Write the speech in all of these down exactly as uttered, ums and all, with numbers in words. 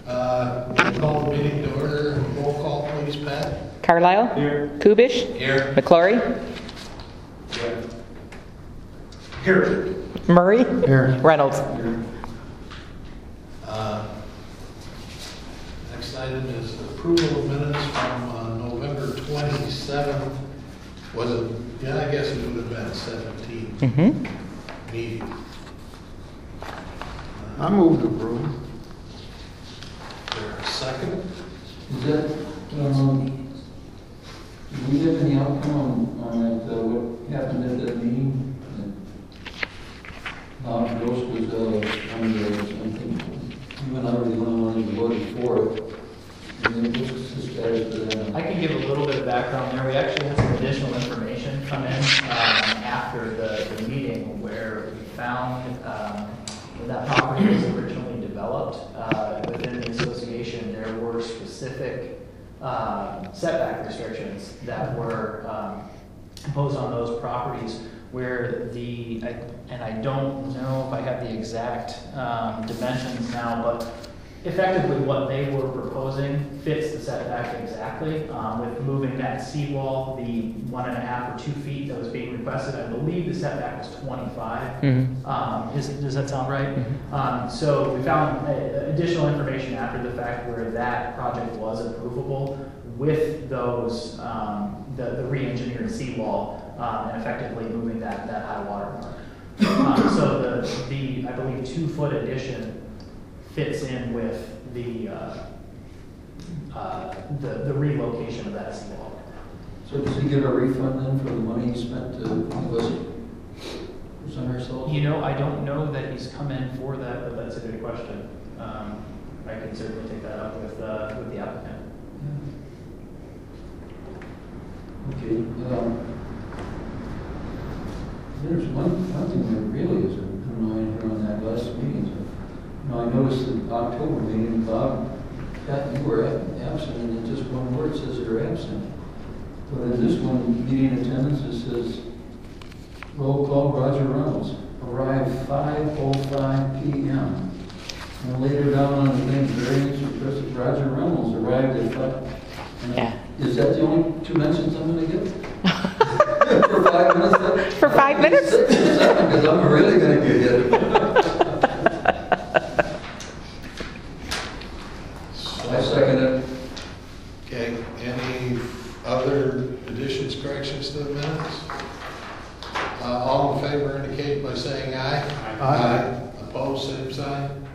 Uh, we'll call the meeting to order. Roll call, please, Pat. Carlisle? Here. Kubish? Here. McClory? Here. Here. Murray? Here. Reynolds? Here. Uh, next item is approval of minutes from uh, November twenty-seventh. Was it? Yeah, I guess it would have been seventeenth Mm-hmm. meeting. I move to approve. Is there a second? Is that, um, do we have any outcome on, on that, uh, what happened at that meeting? Bob Gross was, uh, on the, I think, you and I were the only ones who voted for it. And then what's the status of that? I can give a little bit of background there. We actually had some additional information come in um, after the, the meeting where we found um, when that property was originally developed uh, within the association, there were specific uh, setback restrictions that were um, imposed on those properties where the, I, and I don't know if I have the exact um, dimensions now, but effectively what they were proposing fits the setback exactly, um, with moving that seawall, the one and a half or two feet that was being requested. I believe the setback was twenty-five. Mm-hmm. Um, is, does that sound right? Mm-hmm. Um, so we found uh, additional information after the fact where that project was approvable with those, um, the, the re-engineered seawall, um, and effectively moving that, that high water mark. Um, so the, the, I believe, two-foot addition fits in with the, uh, uh, the, the relocation of that seawall. So does he get a refund then for the money he spent to give us present ourselves? You know, I don't know that he's come in for that, but that's a good question. Um, I can certainly take that up with, uh, with the applicant. Okay, um, there's one, one thing that really is annoying here on that last meeting. You know, I noticed in October meeting, Bob, Pat, you were absent, and in just one word says you're absent. But in this one, meeting attendance, it says, roll call, Roger Reynolds, arrived five oh five P M And later down on the thing, variance requested, Roger Reynolds arrived at five. Yeah. Is that the only two mentions I'm going to get? For five minutes? Then? For five minutes? Because I'm really going to get it. I second it. Okay, any other additions, corrections to the minutes? Uh, all in favor indicate by saying aye. Aye. Aye. Opposed, same sign.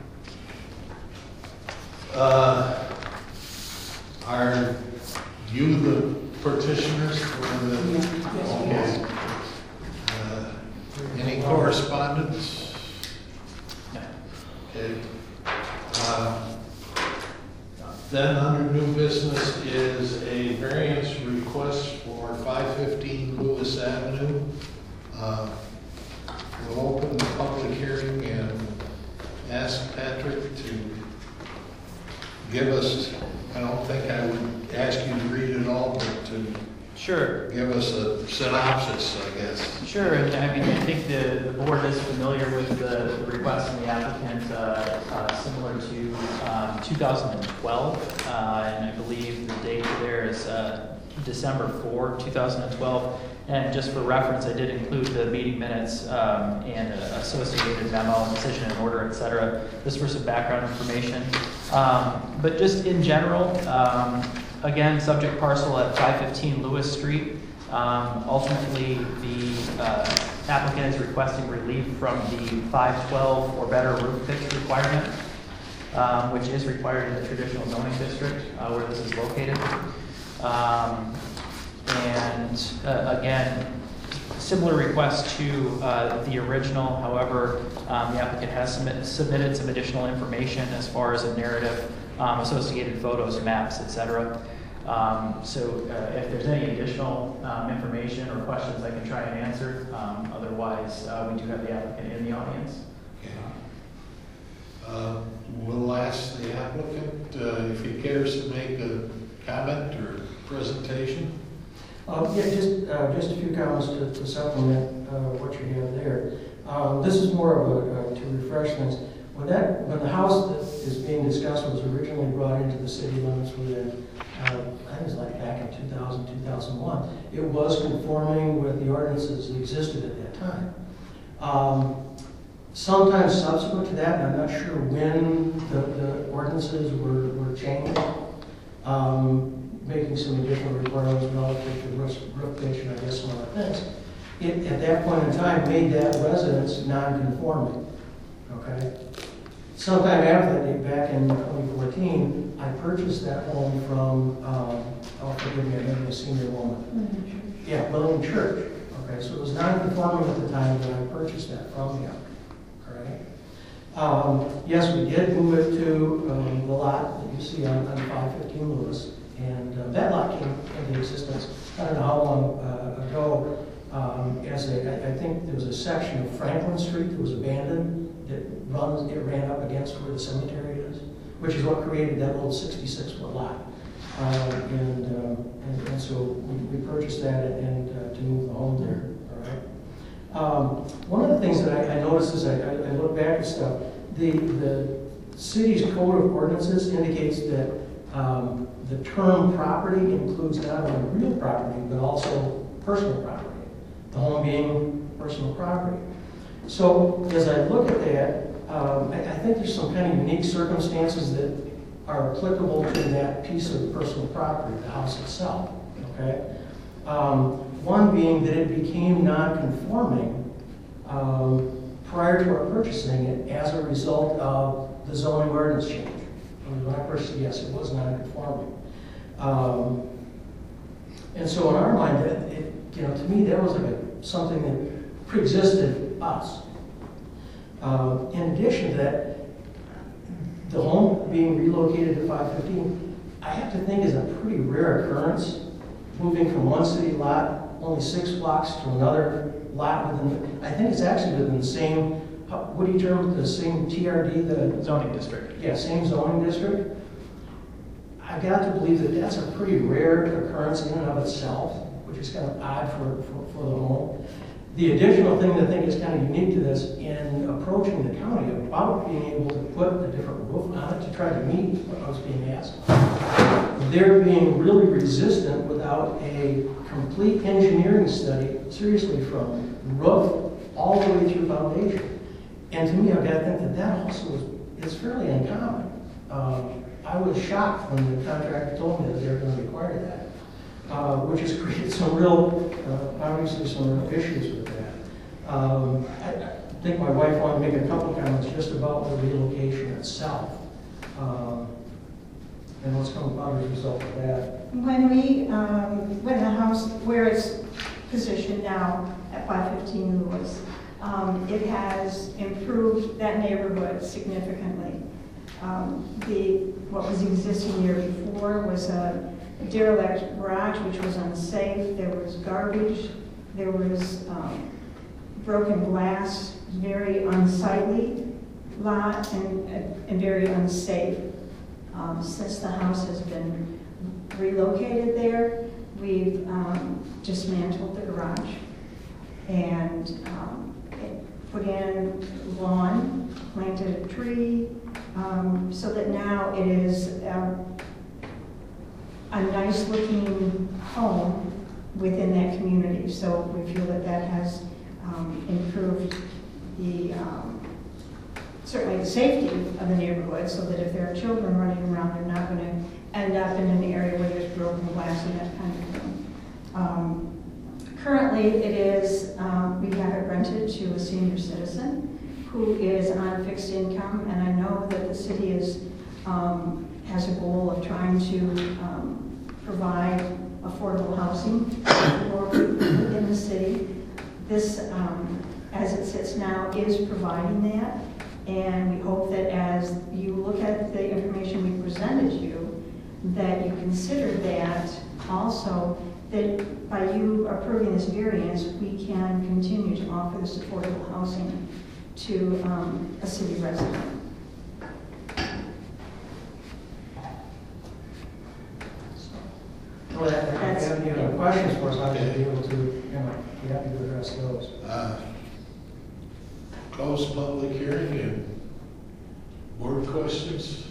Uh, are you the petitioners for the? Okay. Uh, any correspondence? Okay. Uh, Then under new business is a variance request for five fifteen Lewis Avenue. Uh, We'll open the public hearing and ask Patrick to give us, I don't think I would ask you to read it all, but to Sure. give us a synopsis, I guess. Sure, and I mean, I think the, the board is familiar with the, the request from the applicant, uh, uh, similar to um, two thousand twelve, uh, and I believe the date there is uh, December fourth, two thousand twelve. And just for reference, I did include the meeting minutes um, and uh, associated memo, decision and order, et cetera, just for some background information. Um, but just in general, um, again, subject parcel at five fifteen Lewis Street. Um, ultimately, the uh, applicant is requesting relief from the five twelve or better roof pitch requirement, um, which is required in the traditional zoning district uh, where this is located. Um, and uh, again, similar request to uh, the original. However, um, the applicant has submit, submitted some additional information as far as a narrative, um, associated photos, maps, et cetera. Um, so uh, if there's any additional um, information or questions, I can try and answer. Um, otherwise, uh, we do have the applicant in the audience. Okay. Uh, we'll ask the applicant uh, if he cares to make a comment or presentation. Uh, yeah, just uh, just a few comments to, to supplement uh, what you have there. Um, this is more of a, uh, to refresh things. when that, when the house that is being discussed was originally brought into the city limits within, uh, I think it was like back in two thousand, two thousand one, it was conforming with the ordinances that existed at that time. Um, Sometime subsequent to that, and I'm not sure when the, the ordinances were, were changed, um, making some additional requirements relative to roof, roof pitch and I guess some other things. It, at that point in time, made that residence non-conforming, okay? Sometime after that date, back in twenty fourteen, I purchased that home from, um, oh, forgive me, I think a senior woman. Yeah, William Church. Okay, so it was non-conforming at the time that I purchased that from him. All right. Um, yes, we did move it to um, the lot that you see on, on five fifteen Lewis, and uh, that lot came into existence. I don't know how long uh, ago. Um, as a, I, I think there was a section of Franklin Street that was abandoned. That runs, it ran up against where the cemetery is, which is what created that little sixty-six foot lot. Um, and, um, and, and so we, we purchased that and uh, to move the home there. All right. Um, one of the things that I, I noticed as I, I, I look back at stuff, the the city's code of ordinances indicates that um, the term property includes not only real property but also personal property. The home being personal property. So as I look at that, um, I, I think there's some kind of unique circumstances that are applicable to that piece of personal property, the house itself, okay? Um, one being that it became non-conforming um, prior to our purchasing it as a result of the zoning ordinance change. When I purchased it, yes, it was non-conforming. Um, and so in our mind, it, it, you know, to me, that was like a, something that pre-existed us. Uh, in addition to that, the home being relocated to five fifteen, I have to think is a pretty rare occurrence, moving from one city lot, only six blocks, to another lot within, the, I think it's actually within the same, what do you term it, the same T R D, the Zoning district. Yeah, same zoning district. I got to believe that that's a pretty rare occurrence in and of itself, which is kind of odd for, for, for the home. The additional thing that I think is kind of unique to this, in approaching the county about being able to put a different roof on it to try to meet what I was being asked, they're being really resistant without a complete engineering study, seriously, from roof all the way through foundation. And to me, I've got to think that that also is, is fairly uncommon. Um, I was shocked when the contractor told me that they were going to require that. Uh, which has created some real, uh, obviously some real issues with that. Um, I, I think my wife wanted to make a couple comments just about the relocation itself. Um, and what's come about as a result of that. When we, um, when the house, where it's positioned now at five fifteen Lewis, um, it has improved that neighborhood significantly. Um, the, what was existing here before was a derelict garage, which was unsafe. There was garbage. There was um, broken glass, very unsightly lot, and, and very unsafe. Um, since the house has been relocated there, we've um, dismantled the garage and um, put in lawn, planted a tree, um, so that now it is uh, a nice looking home within that community. So we feel that that has um, improved the, um, certainly the safety of the neighborhood, so that if there are children running around, they're not going to end up in an area where there's broken glass and that kind of thing. Um, currently it is, um, we have it rented to a senior citizen who is on fixed income, and I know that the city is um, has a goal of trying to um, provide affordable housing for people in the city. This, um, as it sits now, is providing that, and we hope that as you look at the information we presented you, that you consider that also, that by you approving this variance, we can continue to offer this affordable housing to um, a city resident. Well, if you have any other questions for us, I'd be able to, you know, be happy to address those. Uh, Close public hearing and Board questions?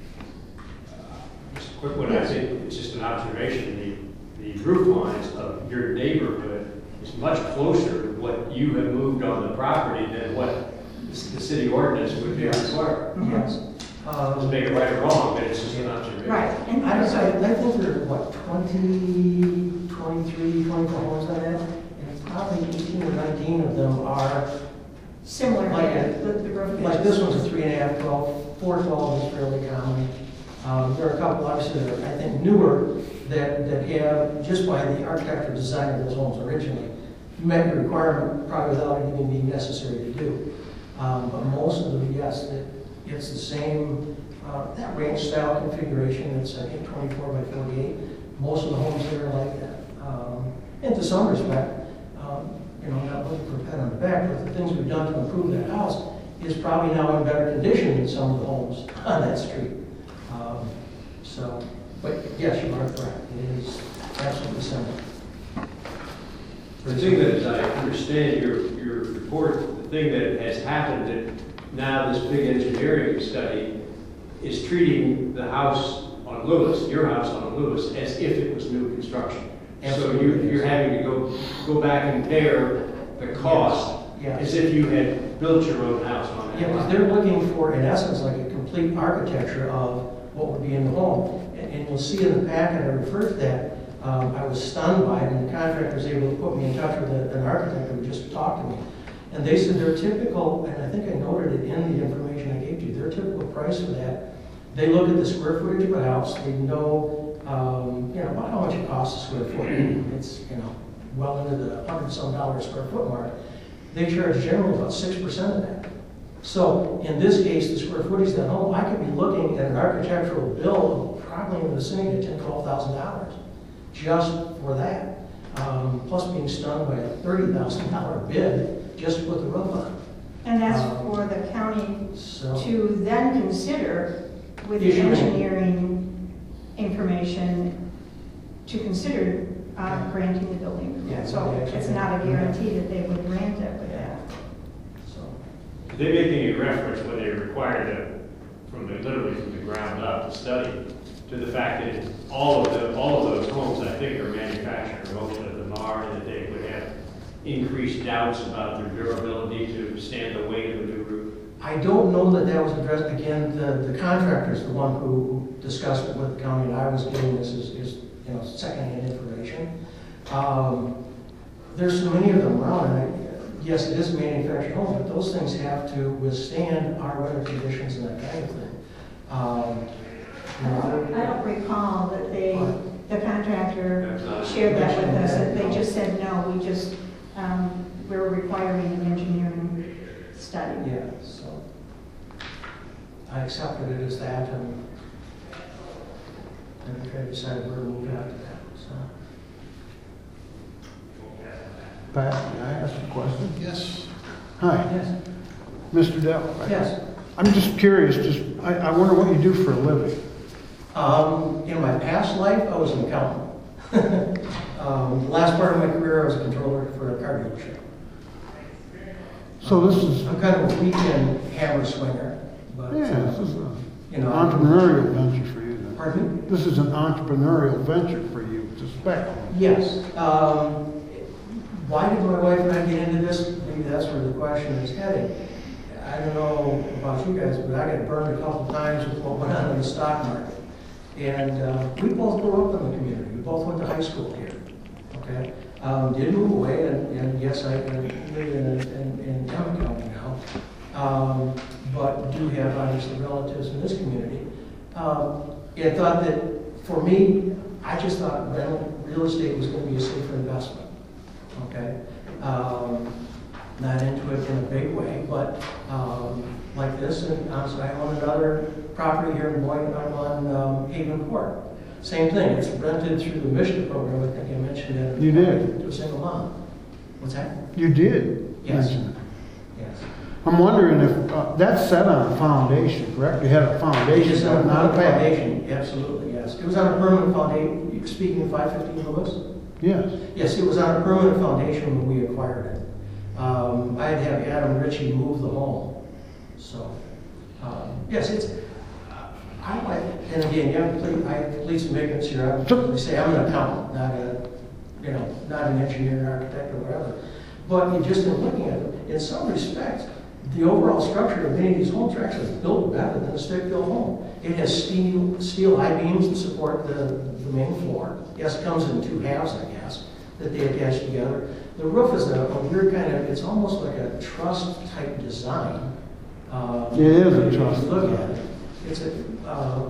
Just a quick one, I think it's just an observation, the, the roof lines of your neighborhood is much closer to what you have moved on the property than what the city ordinance would be required. Yes. Doesn't Um, make it right or wrong, but it's just an observation. Right, and I don't so, know, I think there are, what, twenty, twenty-three, twenty-four homes on that? And probably eighteen or nineteen of them are, similar, Like yeah, a- the, the roof like pitches. this one's a three and a half, twelve, four twelve is fairly common. Um, there are a couple, obviously, that are, I think, newer that, that have, just by the architecture design of those homes originally, met the requirement probably without it even being necessary to do. Um, but most of them, yes, it, it's the same, uh, that range style configuration, it's, I think, twenty-four by forty-eight. Most of the homes there are like that. Um, and to some respect, um, you know, not looking for a pat on the back, but the things we've done to improve that house is probably now in better condition than some of the homes on that street. Um, so, but yes, you are correct, it is absolutely similar. The thing that, as I understand your, your report, the thing that has happened that now this big engineering study is treating the house on Lewis, your house on Lewis, as if it was new construction. So you, you're having to go, go back and compare the cost Yes. as if you had built your own house on that Yeah, because lot. they're looking for, in essence, like a complete architecture of what would be in the home. And, and you'll see in the packet, I referred to that, um, I was stunned by it, and the contractor was able to put me in touch with a- an architect who just talked to me. And they said their typical, and I think I noted it in the information I gave you, their typical price for that, they look at the square footage of a house, they know, um, you know, about how much it costs a square foot. It's, you know, well into the hundred some dollar square foot mark. They charge generally about six percent of that. So in this case, the square footage of that home, I could be looking at an architectural bill of probably in the vicinity of ten, twelve thousand dollars just for that. Um, plus being stunned by a thirty thousand dollar bid just to put the roof on. And that's Um, for the county So, to then consider with the Issuing. engineering information to consider uh, granting the building Yeah, permit. So they actually- it's not a guarantee that they would grant it with that. so, Did they make any reference when they required it from the, literally from the ground up, the study, to the fact that all of the, all of those homes, I think, are manufactured, or most of them are, and that they would have increased doubts about their durability to stand the weight of a new roof? I don't know that that was addressed, again, the, the contractor's the one who discussed it with the county, and I was getting this as, as, you know, secondhand information. Um, there's so many of them around, and I, yes, it is a manufactured home, but those things have to withstand our weather conditions and that kind of thing. Um, you know, I don't recall that they, the contractor That's not- shared that with us, that they just said, no, we just, um, we're requiring an engineering study. Yeah, so I accepted it as that, and and I decided where to move after that, so. Pat, may I ask a question? Yes. Hi, Yes. Mister Dell. Yes. I'm just curious, just, I, I wonder what you do for a living. Um, in my past life, I was an accountant. um, the last part of my career, I was a controller for a car dealership. So this is, I'm kind of a weekend hammer swinger, but, yeah, uh, this is an you know. entrepreneurial venture for you then. Pardon me? This is an entrepreneurial venture for you, suspect. Yes. Um, why did my wife and I get into this? Maybe that's where the question is heading. I don't know about you guys, but I got burned a couple times with what went on in the stock market. And uh, we both grew up in the community. We both went to high school here. Okay? Um, did move away, and, and yes, I, I live in, in, in Young County now. Um, but do have obviously relatives in this community. Um, I thought that for me, I just thought rental real estate was going to be a safer investment. Okay? Um, not into it in a big way, but um, like this, and honestly, I own another property here in Boynton. I'm on um, Haven Court. Same thing, it's rented through the Mission program. I think I mentioned that. You did. To a single mom. What's that? You did Yes. mention it. Yes. I'm wondering if, uh, that's set on a foundation, correct? You had a It foundation, is on a not a pad. foundation, absolutely, yes. It was on a permanent foundation. You're speaking of five fifteen Lewis? Yes. Yes, it was on a permanent foundation when we acquired it. Um, I had to have Adam Ritchie move the home, so. Um, Yes, it's, I like, and again, yeah, please, I, please some ignorance here, I would say I'm an accountant, not a, you know, not an engineer, architect, or whatever. But in just in looking at it, in some respects, the overall structure of many of these homes are actually built better than a stick-built home. It has steel, steel I-beams that support the, the main floor. Yes, it comes in two halves, I guess, that they attach together. The roof is a, a weird kind of, it's almost like a truss-type design. Uh, It is a if you truss Look design. at it. It's a, uh,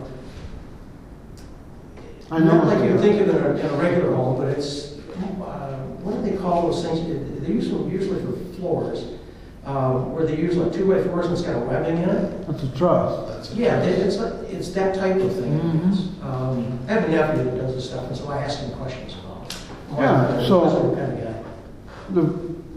I know. not like you think of it in a, in a regular home, but it's, uh, what do they call those things? They use them usually for floors, uh, where they use like two by fours and it's got a webbing in it. That's a truss. That's a- Yeah, it- it's, a- it's that type of thing. Mhm. Um, I have a nephew that does this stuff, and so I ask him questions about it. Yeah, so- That's the kind of guy. The,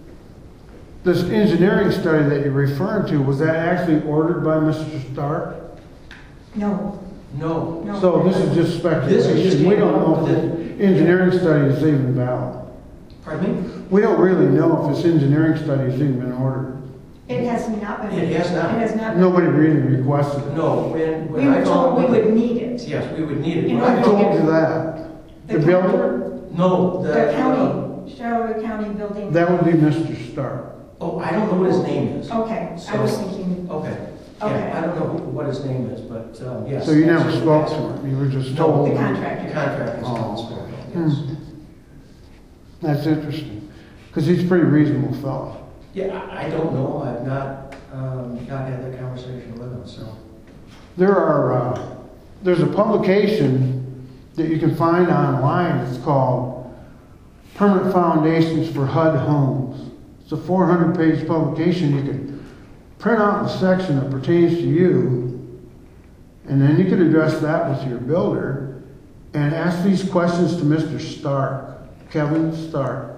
this engineering study that you're referring to, was that actually ordered by Mister Stark? No, No. no. So this is just This is just speculation. We don't know if within- the engineering study is even valid. Pardon me? We don't really know if this engineering study has even been ordered. It has not been. It has not. It has not. been. Nobody really requested it. No, when, when We I were told we found. would need it. Yes, we would need it. You When know, I I found- told you that. The The builder, No, the. The uh, county, Charlotte County Building. that would be Mister Stark. Oh, I don't know what his name is. Okay, I was thinking, Okay. Okay. Yeah, I don't know who- what his name is, but, um, yes. So you never that's- spoke to him, you were just No, told. the The contractor. contractor's Oh. not spoken, yes. Hmm. That's interesting, because he's a pretty reasonable fellow. Yeah, I, I don't know, I've not, um, not had that conversation with him, so. There are, uh, there's a publication that you can find online, it's called Permanent Foundations for H U D Homes. It's a four hundred page publication, you can print out the section that pertains to you, and then you can address that with your builder, and ask these questions to Mister Stark, Kevin Stark.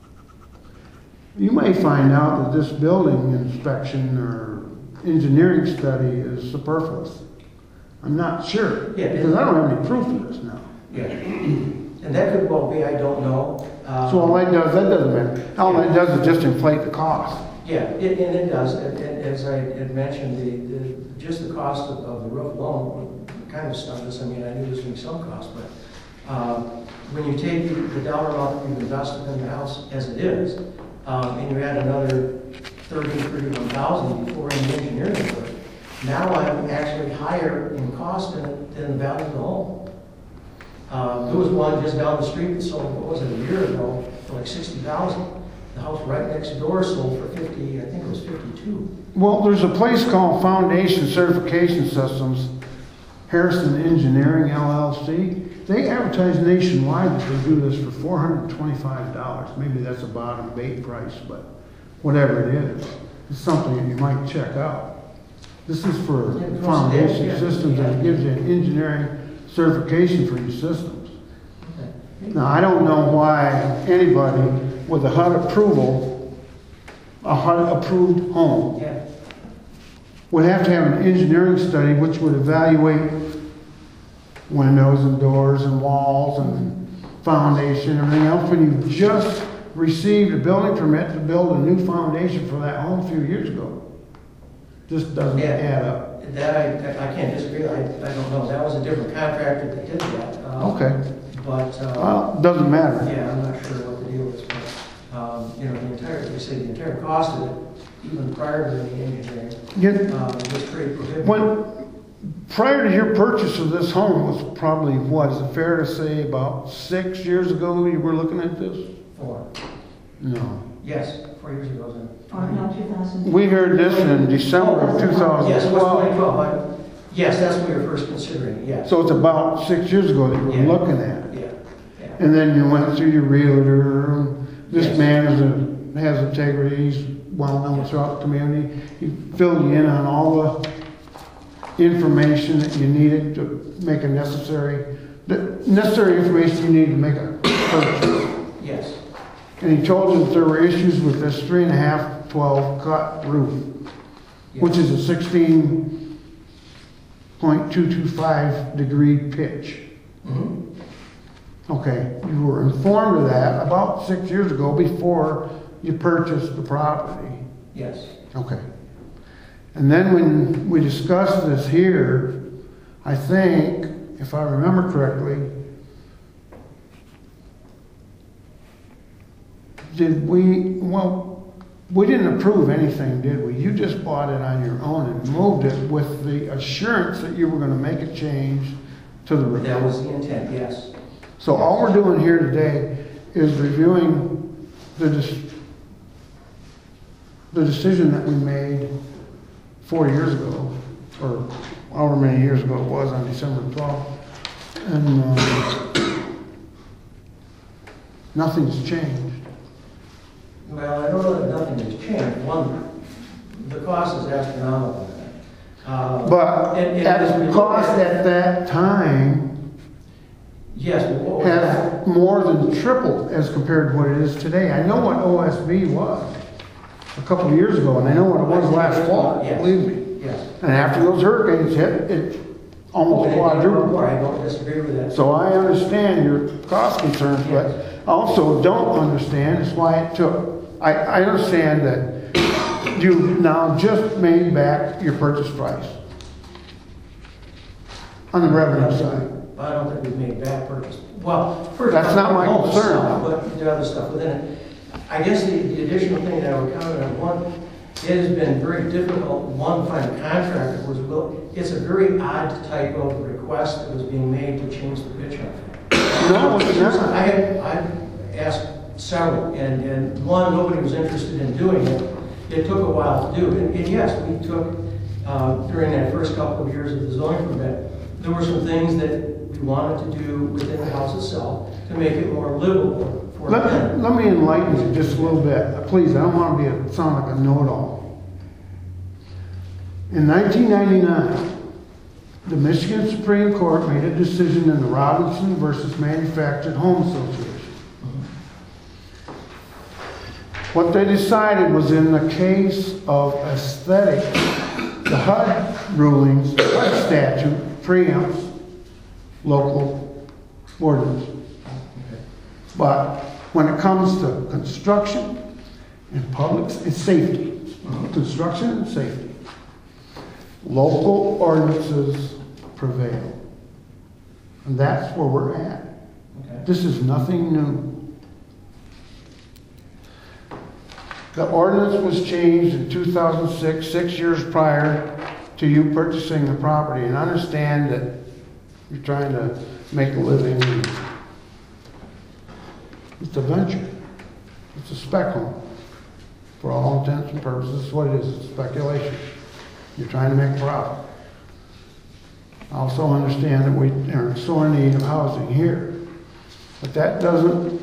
You may find out that this building inspection or engineering study is superfluous. I'm not sure, Yeah, it- because I don't have any proof of this now. Yeah. And that could well be, I don't know. Um, So all that does, that doesn't matter. All that does is just inflate the cost. Yeah, it, and it does, and, and as I had mentioned, the, the, just the cost of, of the roof alone kind of stunned us. I mean, I knew there was gonna be some cost, but, um, when you take the, the dollar amount that you've invested in the house as it is, um, and you add another thirty, thirty-one thousand before any engineering work, now I'm actually higher in cost than, than the value of the home. Um, there was one just down the street that sold, what was it, a year ago, for like sixty thousand. The house right next door sold for fifty, I think it was fifty-two. Well, there's a place called Foundation Certification Systems, Harrison Engineering L L C. They advertise nationwide that they do this for four hundred twenty-five dollars. Maybe that's a bottom bait price, but whatever it is, it's something that you might check out. This is for Yeah, of course it is, Foundation yeah. Systems, and it gives you an engineering certification for your systems. Now, I don't know why anybody with a H U D approval, a H U D approved home, Yeah, would have to have an engineering study which would evaluate windows and doors and walls and foundation, everything else, when you just received a building permit to build a new foundation for that home a few years ago. Just doesn't Yeah. add up. that I, I can't disagree, I, I don't know, that was a different contractor that did that. um, Okay, But, uh, well, doesn't matter. yeah, I'm not sure what the deal is, but, um, you know, the entire, like I say, the entire cost of it, even prior to the engineering, Get- um, was pretty prohibitive. When, prior to your purchase of this home was probably, what, is it fair to say about six years ago you were looking at this? Four, No. yes, four years ago, then. or no, two thousand. We heard this in December of two thousand Yes, it was twenty twelve. twelve, I- yes, that's when we were first considering it, yes. So it's about six years ago that you Yeah. were looking at it. Yeah, yeah. And then you went through your realtor, this Yes. man is a, has integrity, he's well-known throughout the community. He filled you in on all the information that you needed to make a necessary, the necessary information you need to make a purchase. Yes, And he told you that there were issues with this three and a half, twelve cut roof, which yes. is a sixteen point two two five degree pitch. Mhm. Okay, you were informed of that about six years ago before you purchased the property. Yes, Okay. And then when we discussed this here, I think, if I remember correctly, did we, well, we didn't approve anything, did we? You just bought it on your own and moved it with the assurance that you were gonna make a change to the report. That was the intent, yes. So all we're doing here today is reviewing the, dis- the decision that we made four years ago, or however many years ago it was, on December twelfth. And um, nothing's changed. Well, I don't know that nothing has changed. One, the cost is astronomical. Uh, But and- and at as we the look cost at- at that time Yes, but what was that? has more than tripled as compared to what it is today. I know what O S B was a couple of years ago, and I know what it was last fall, Yes. believe me. Yes. And after those hurricanes hit, it almost Oh, quadrupled. I don't disagree with that. So I understand your cost concerns, but also don't understand is why it took. I, I understand that you now just made back your purchase price on the revenue side. I don't think we've made bad purchase. Well, first. That's not my all the concern. stuff, But the other stuff within it. I guess the, the additional thing that I would comment on, one, it has been very difficult, one, to find a contractor that was will. It's a very odd type of request that was being made to change the pitch on it. No, it's not. I had, I asked several, and, and one, nobody was interested in doing it. It took a while to do, and, and yes, we took, uh, during that first couple of years of the zoning permit, there were some things that we wanted to do within the house itself to make it more livable for Let, them. let me enlighten you just a little bit. Please, I don't want to be a, sound like a know-it-all. In nineteen ninety-nine, the Michigan Supreme Court made a decision in the Robinson versus Manufactured Home Association. What they decided was in the case of aesthetic, the H U D rulings, the H U D statute preempts local ordinance. But when it comes to construction and public, it's safety, construction and safety, local ordinances prevail. And that's where we're at. Okay. This is nothing new. The ordinance was changed in two thousand six, six years prior to you purchasing the property. And understand that you're trying to make a living. It's a venture. It's a spec home. For all intents and purposes, it's what it is. It's speculation. You're trying to make a profit. I also understand that we are in sore need of housing here. But that doesn't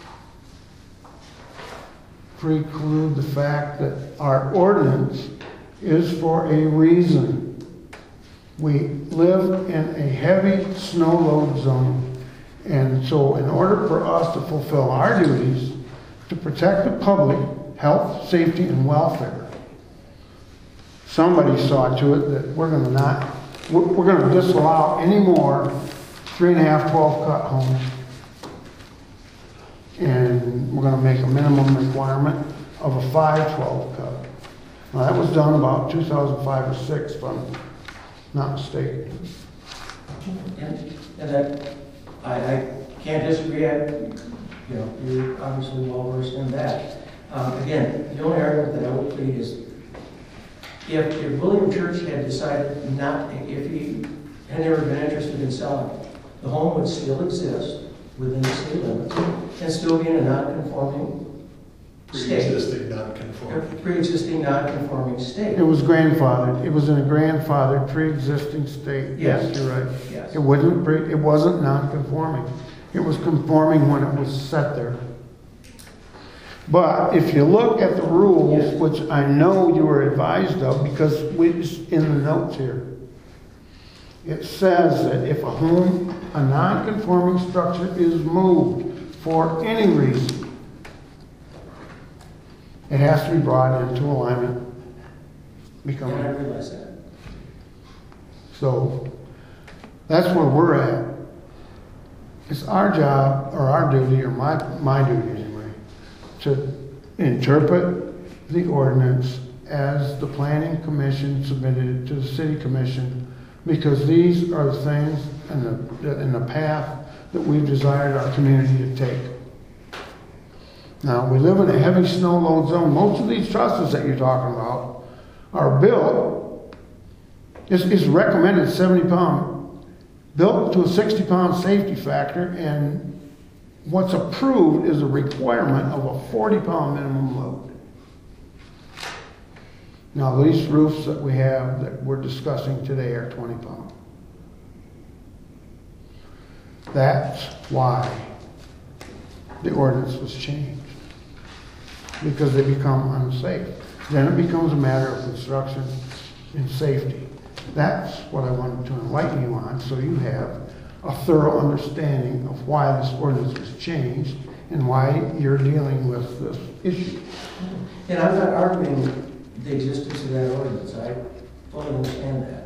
preclude the fact that our ordinance is for a reason. We live in a heavy snow load zone. And so in order for us to fulfill our duties to protect the public health, safety, and welfare, somebody saw to it that we're going to not, we're, we're going to disallow any more three and a half, twelve cut homes. And we're going to make a minimum requirement of a five twelve cut. Now that was done about two thousand five or six, if I'm not mistaken. And, and that, I, I can't disagree. I, you know, you're obviously well versed in that. Um, again, the only argument that I would plead is if, if William Church had decided not, if he had never been interested in selling, the home would still exist within the city limits and still be in a non-conforming state. Pre-existing non-conforming. Pre-existing non-conforming state. It was grandfathered. It was in a grandfathered pre-existing state. Yes. You're right. Yes. It wasn't, pre- it wasn't non-conforming. It was conforming when it was set there. But if you look at the rules, Yes. which I know you were advised of because we, it's in the notes here, it says that if a home, a non-conforming structure is moved for any reason, it has to be brought into alignment. Become. And I realize that. So that's where we're at. It's our job, or our duty, or my, my duty anyway, to interpret the ordinance as the planning commission submitted it to the city commission, because these are the things in the, in the path that we've desired our community to take. Now, we live in a heavy snow load zone. Most of these trusses that you're talking about are built, it's, it's recommended seventy pound, built to a sixty pound safety factor, and what's approved is a requirement of a forty pound minimum load. Now, these roofs that we have that we're discussing today are twenty pound. That's why the ordinance was changed, because they become unsafe. Then it becomes a matter of construction and safety. That's what I wanted to enlighten you on, so you have a thorough understanding of why this ordinance was changed and why you're dealing with this issue. And I'm not arguing the existence of that ordinance, I fully understand that.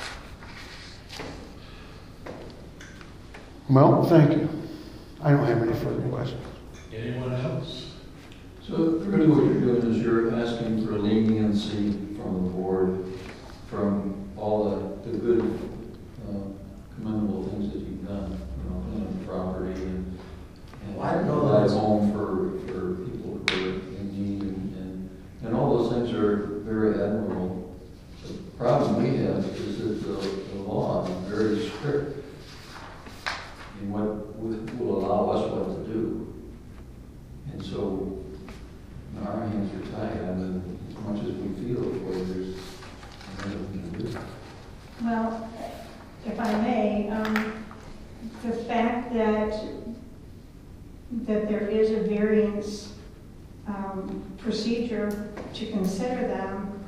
Well, thank you. I don't have any further questions. Anyone else? So really what you're doing is you're asking for leniency from the board, from all the, the good, uh, commendable things that you've done, you know, cleaning the property and, and Well, I don't know provide that- a home for, for people who are in need, and, and, and all those things are very admirable. The problem we have is that the, the law is very strict in what will will allow us what to do. And so our hands are tied. I mean, as much as we feel it, well, there's nothing we can do. Well, if I may, um, the fact that, that there is a variance um, procedure to consider them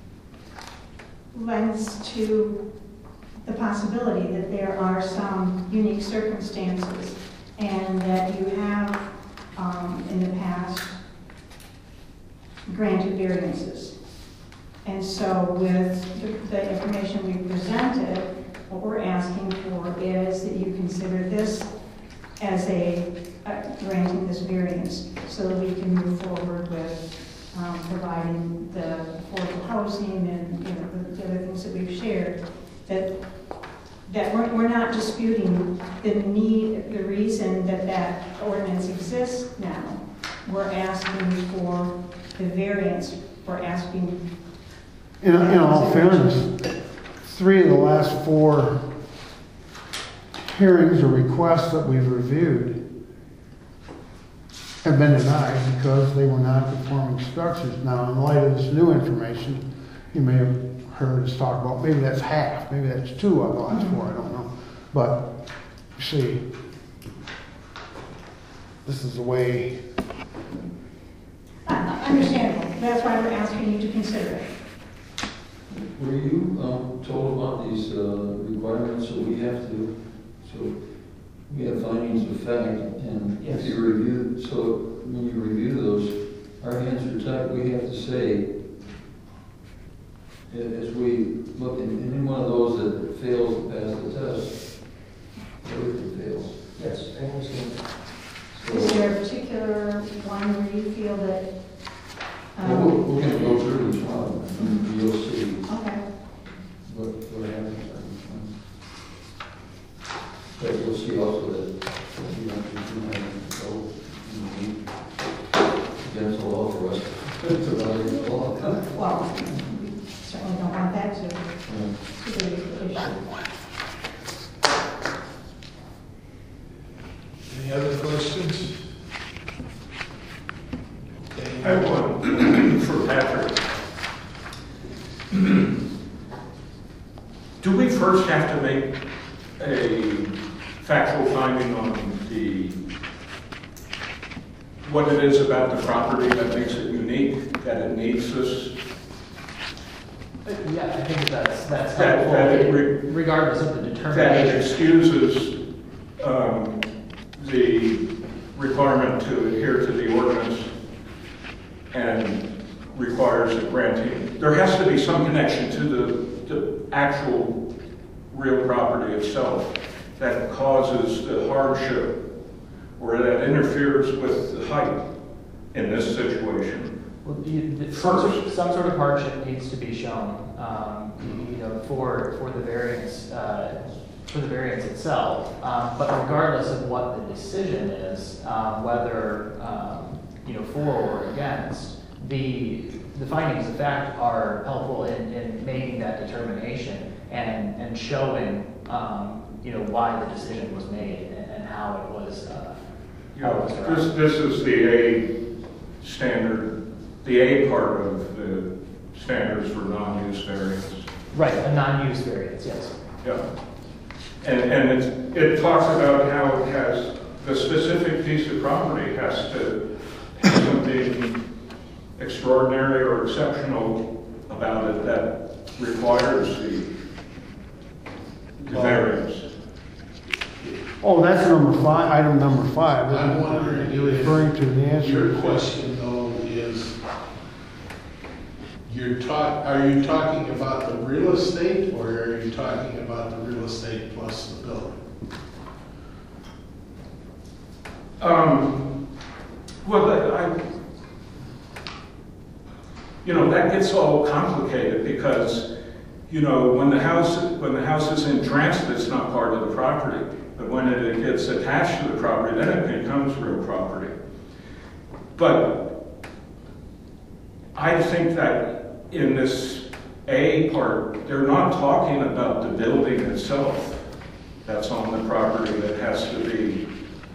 lends to the possibility that there are some unique circumstances and that you have, um, in the past, granted variances. And so with the, the information we presented, what we're asking for is that you consider this as a, uh, granting this variance so that we can move forward with um, providing the affordable housing and, you know, the, the other things that we've shared. That, that we're, we're not disputing the need, the reason that that ordinance exists now. We're asking for the variance, we're asking. In, in all fairness, three of the last four hearings or requests that we've reviewed have been denied because they were non-conforming structures. Now, in light of this new information, you may have heard us talk about, maybe that's half, maybe that's two of the last four, I don't know. But, you see, this is the way. Uh, Understandable, that's why we're asking you to consider it. Were you um, told about these uh, requirements that we have to, so we have findings of fact, and Yes. if you review, so when you review those, our hands are tied, we have to say, as we look in any one of those that fails to pass the test, everything fails. Yes, I understand. Is So, there a particular one where you feel that? well, um, we're, we're gonna go through each one, and you'll see Okay, what, what happens on each one. But you'll see also that, you know, we do have to go, you know, against the law for us to violate the law. well, we certainly don't want that to, Yeah. to be the issue. Any other questions? I have one for Patrick. Do we first have to make a factual finding on the, what it is about the property that makes it unique, that it needs this? Yeah, I think that's, that's That- that it helpful, re- regardless of the That it determination. excuses um, the requirement to adhere to the ordinance and requires a granting. There has to be some connection to the, the actual real property itself that causes the hardship or that interferes with the height in this situation Well, you- the- some sort- First. some sort of hardship needs to be shown, um, you know, for, for the variance, uh, for the variance itself. Um, But regardless of what the decision is, um, whether, um, you know, for or against, the, the findings of fact are helpful in, in making that determination and, and showing, um, you know, why the decision was made and and how it was, uh, how it was Yeah, derived. this, this is the A standard, the A part of the standards for non-use variance. Right, a non-use variance, yes. Yeah. And, and it, it talks about how it has, the specific piece of property has to have something extraordinary or exceptional about it that requires the, the variance. Oh, that's number five, item number five. isn't I'm it? wondering You're referring to the answer. Your question though is, you're talk, are you talking about the real estate or are you talking about the real estate plus the building? Um, well, I, you know, that gets all complicated because, you know, when the house, when the house is in transit, it's not part of the property. But when it gets attached to the property, then it becomes real property. But I think that in this A part, they're not talking about the building itself that's on the property that has to be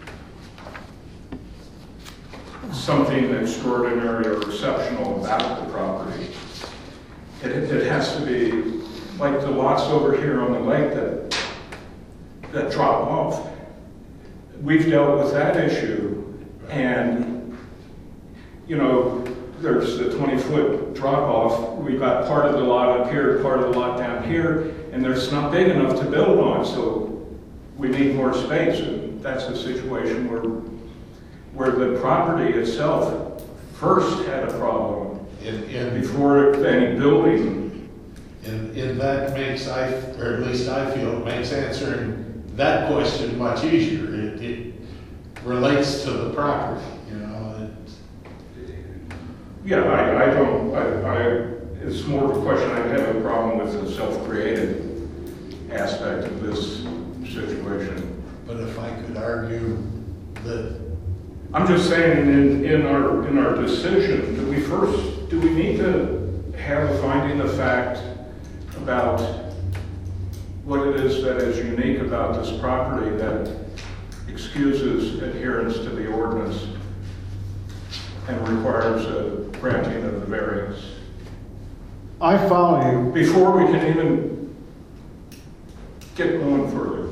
something extraordinary or exceptional about the property. It, it has to be like the lots over here on the lake that, that drop off. We've dealt with that issue, and, you know, there's the twenty-foot drop-off. We've got part of the lot up here, part of the lot down here, and there's not big enough to build on, so we need more space. And that's a situation where, where the property itself first had a problem In, in, before any building. and, and that makes, I, or at least I feel, it makes answering that question much easier. It, it relates to the property, you know. It, Yeah, I, I don't, I, I, it's more of a question, I have a problem with the self-created aspect of this situation. But if I could argue that, I'm just saying, in, in our, in our decision, do we first, do we need to have a finding of fact about what it is that is unique about this property that excuses adherence to the ordinance and requires a granting of the variance? I follow you. Before we can even get going further.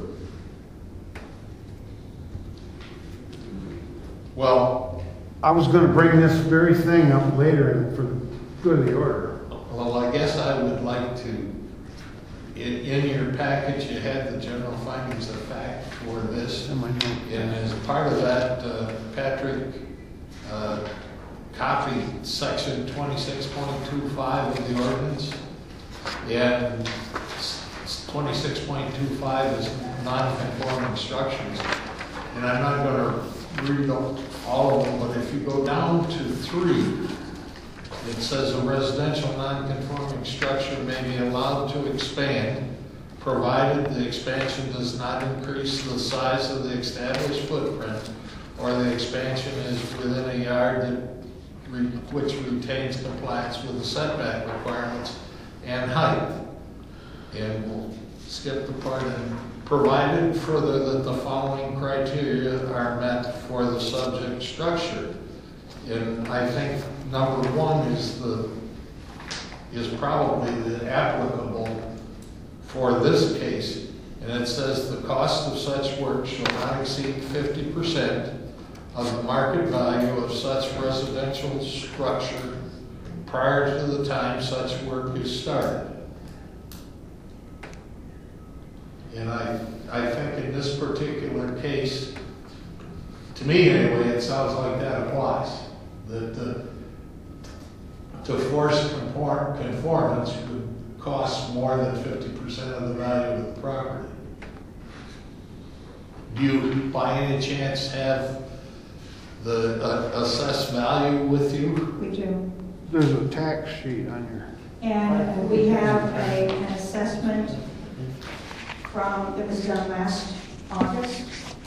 well, I was gonna bring this very thing up later for the good of the order. well, I guess I would like to, in, in your package, you had the general findings of fact for this. Am I doing- And as part of that, uh, Patrick uh, copied section twenty-six point two five of the ordinance. And twenty-six point two five is non-conforming structures. And I'm not going to read all of them, but if you go down to three, it says a residential non-conforming structure may be allowed to expand, provided the expansion does not increase the size of the established footprint, or the expansion is within a yard that re, which retains compliance with the setback requirements and height. And we'll skip the part in, provided further that the following criteria are met for the subject structure. And I think number one is the, is probably the applicable for this case. And it says the cost of such work shall not exceed fifty percent of the market value of such residential structure prior to the time such work is started. And I, I think in this particular case, to me anyway, it sounds like that applies. That the, to force conform, conformance would cost more than fifty percent of the value of the property. Do you by any chance have the uh, assessed value with you? We do. there's a tax sheet on your, And we have a, an assessment from, that was done last August.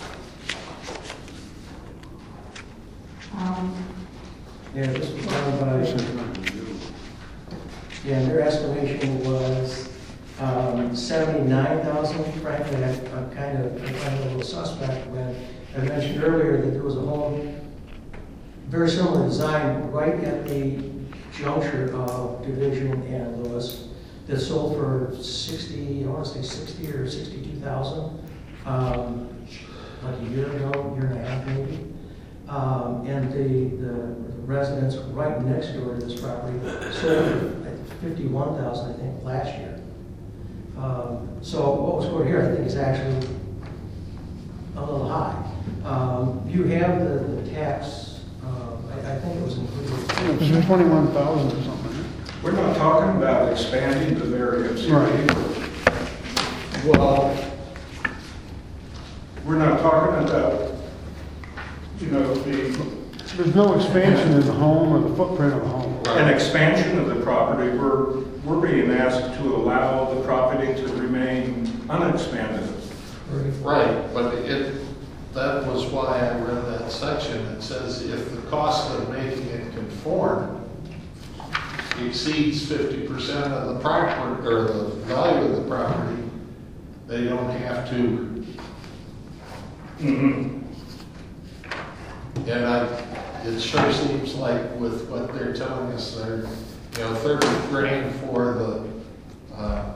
Um, Yeah, this was done by, this is not new. yeah, their estimation was um, seventy-nine thousand. Frankly, I- I'm kind of, I'm kind of a little suspect when I mentioned earlier that there was a home, very similar design, right at the juncture of Division and Lewis, that sold for sixty, I want to say sixty or sixty-two thousand, um, like a year ago, year and a half maybe. Um, and the, the residents right next door to this property sold for fifty-one thousand, I think, last year. Um, so what was going here, I think, is actually a little high. Um, you have the, the tax, um, I, I think it was included. It's twenty-one thousand or something. We're not talking about expanding the variance. Right. Well, we're not talking about, you know, the, There's no expansion of the home or the footprint of the home. an expansion of the property. We're, we're being asked to allow the property to remain unexpanded. Right, but it, that was why I read that section. It says if the cost of making it conform exceeds fifty percent of the property, or the value of the property, they don't have to. Mm-hmm. And I, it sure seems like with what they're telling us, they're, you know, thirty grand for the, uh,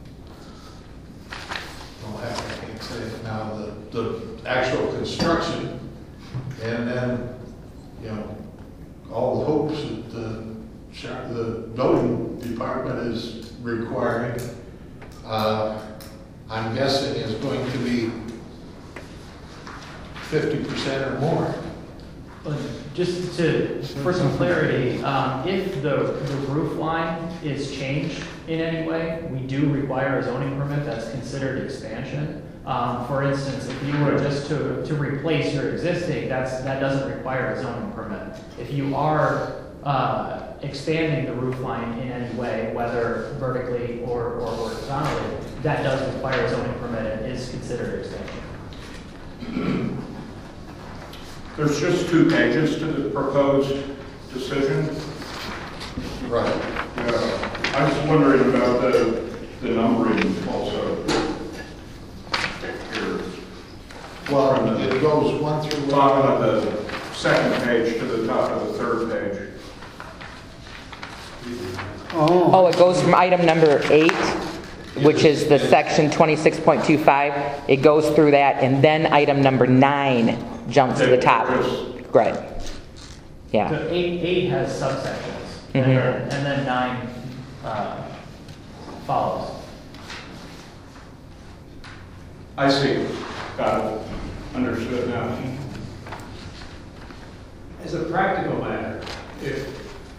oh, heck, I can't say it now, the, the actual construction, and then, you know, all the hopes that the, shop- the building department is requiring, uh, I'm guessing is going to be fifty percent or more. But just to, for some clarity, um, if the, the roof line is changed in any way, we do require a zoning permit that's considered expansion. Um, for instance, if you were just to, to replace your existing, that's, that doesn't require a zoning permit. If you are, uh, expanding the roof line in any way, whether vertically or, or horizontally, that does require a zoning permit and is considered expansion. There's just two pages to the proposed decision. Right. Yeah, I was wondering about the, the numbering also. Here, Well, it goes one through. bottom of the second page to the top of the third page. Oh, Oh, it goes from item number eight, which is the section twenty-six point two five. It goes through that, and then item number nine jumps to the top. Right. Yeah. So eight, eight has subsections, and, Mhm. then- and then nine uh, follows. I see. Got it. Understood now. As a practical matter, if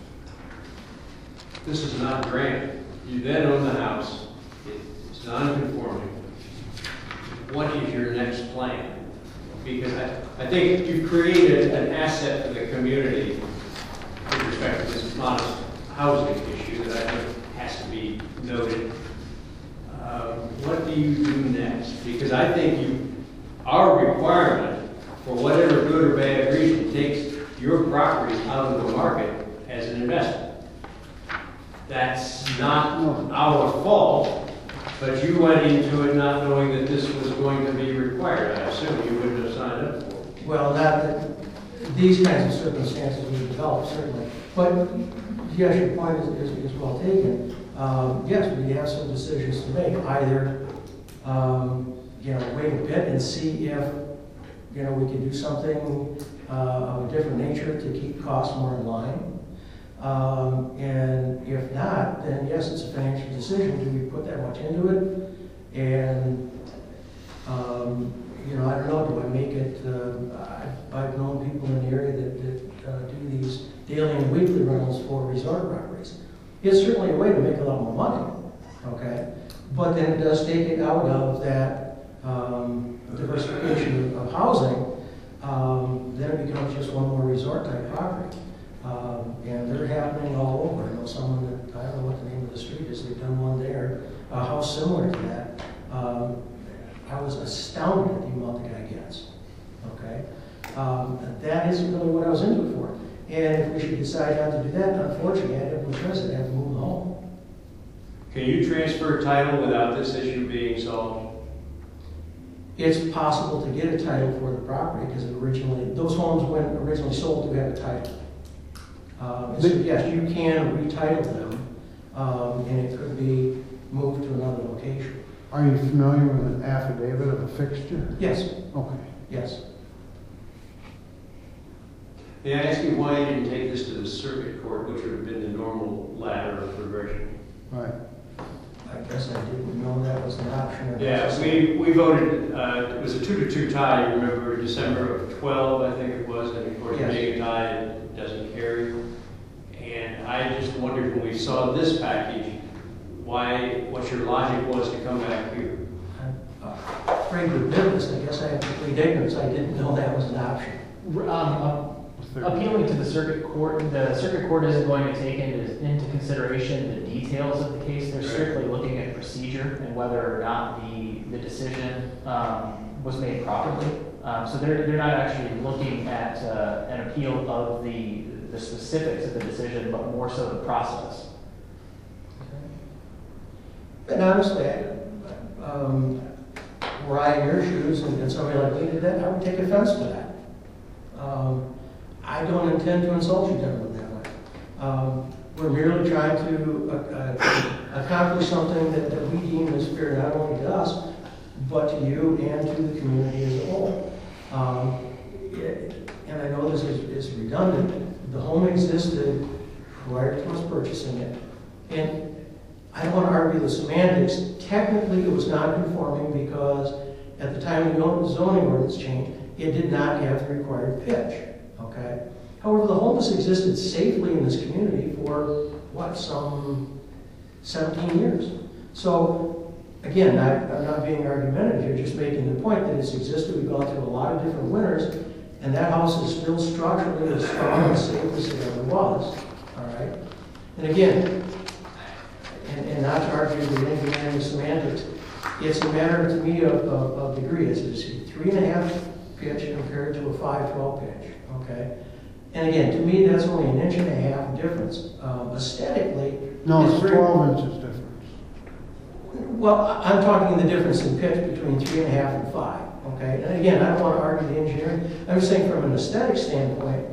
this is not granted, you then own the house, it's non-conforming, what is your next plan? Because I, I think you've created an asset for the community with respect to this modest housing issue that I think has to be noted. Uh, What do you do next? Because I think you, our requirement, for whatever good or bad reason, takes your property out of the market as an investment. That's not our fault, but you went into it not knowing that this was going to be required. I assume you wouldn't have signed up for it. Well, not that, these kinds of circumstances we develop, certainly. But, yes, your point is, is, is well taken. Um, yes, we have some decisions to make. Either, um, you know, wait a bit and see if, you know, we can do something uh, of a different nature to keep costs more in line. Um, and if not, then yes, it's a financial decision. Do we put that much into it? And, um, you know, I don't know, do I make it, uh, I've, I've known people in the area that, that uh, do these daily and weekly rentals for resort properties. It's certainly a way to make a lot more money, okay? But then it does take it out of that um, diversification of housing. Um, then it becomes just one more resort type property. Um, and they're happening all over. I know someone that, I don't know what the name of the street is, they've done one there, a house similar to that. Um, I was astounded at the amount the guy gets, okay? Um, that isn't really what I was into it for. And if we should decide not to do that, unfortunately, I'd have no choice, I'd have to move the home. Can you transfer title without this issue being solved? It's possible to get a title for the property, because originally, those homes when originally sold do have a title. Um, and so yes, you can retitle them, um, and it could be moved to another location. Are you familiar with an affidavit of a fixture? Yes, Okay. yes. May I ask you why you didn't take this to the circuit court, which would have been the normal ladder of progression? Right. I guess I didn't know that was an option. Yeah, we, we voted, uh, it was a two to two tie, you remember, December of twelve, I think it was, and of course, Yes. being a tie, it doesn't carry. And I just wondered when we saw this package, why, what your logic was to come back here. I'm afraid with business, I guess I have to plead ignorance. I didn't know that was an option. Um, Appealing to the circuit court, the circuit court isn't going to take into, into consideration the details of the case. They're strictly looking at procedure and whether or not the, the decision um, was made properly. Um, so they're, they're not actually looking at uh, an appeal of the, the specifics of the decision, but more so the process. And honestly, I, um, were I in your shoes and, and somebody like me did that, I would take offense to that. Um, I don't intend to insult you gentlemen that way. Um, we're merely trying to uh, uh, accomplish something that, that we deem is fair not only to us, but to you and to the community as a whole. Um, it, and I know this is, is redundant. The home existed prior to us purchasing it. And I don't want to argue the semantics. Technically, it was non-conforming because at the time the zoning ordinance changed, it did not have the required pitch. Okay. However, the home has existed safely in this community for, what, some seventeen years. So, again, I, I'm not being argumentative here, just making the point that it's existed. We've gone through a lot of different winters, and that house is still structurally as strong and safe as it ever was. All right? And again, and, and not to argue the engineering semantics, it's a matter to me of, of, of degree. It's a three and a half pitch compared to a five twelve pitch. Okay, and again, to me, that's only an inch and a half difference. Um, aesthetically, No, it's very- twelve inches difference. Well, I- I'm talking the difference in pitch between three and a half and five. Okay, and again, I don't want to argue the engineering. I'm just saying from an aesthetic standpoint,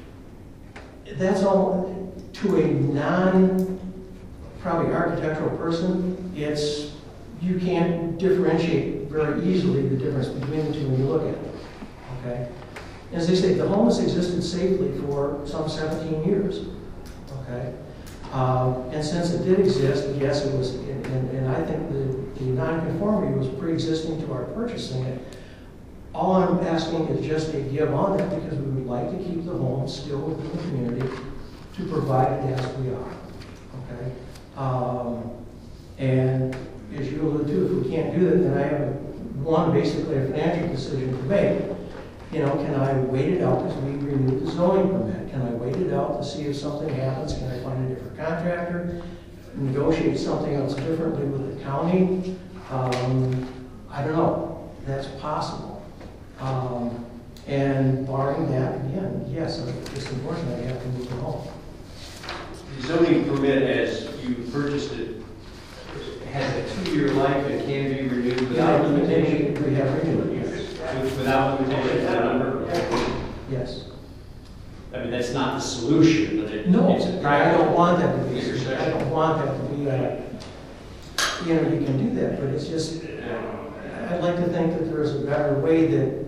that's all to a non, probably architectural person. It's you can't differentiate very easily the difference between the two when you look at it. Okay. As they say, the home has existed safely for some seventeen years, okay? Um, and since it did exist, yes, it was, and, and I think the, the non-conformity was pre-existing to our purchasing it. All I'm asking is just a give on that because we would like to keep the home still within the community to provide it as we are, okay? Um, and as you alluded to, if we can't do that, then I have, one, basically a financial decision to make. You know, can I wait it out because we renewed the zoning permit? Can I wait it out to see if something happens? Can I find a different contractor? Negotiate something else differently with the county? Um, I don't know. That's possible. Um, and barring that, again, yes, it's unfortunate I have to move it home. The zoning permit, as you purchased it, has a two-year life and can be renewed without limitation? We have renewed it, yes. Without limitation to the number? Yes. I mean, that's not the solution, but it, No, it's a I practical. don't want that to be, I intersection. don't want that to be, a, you know, you can do that, but it's just, I'd like to think that there is a better way that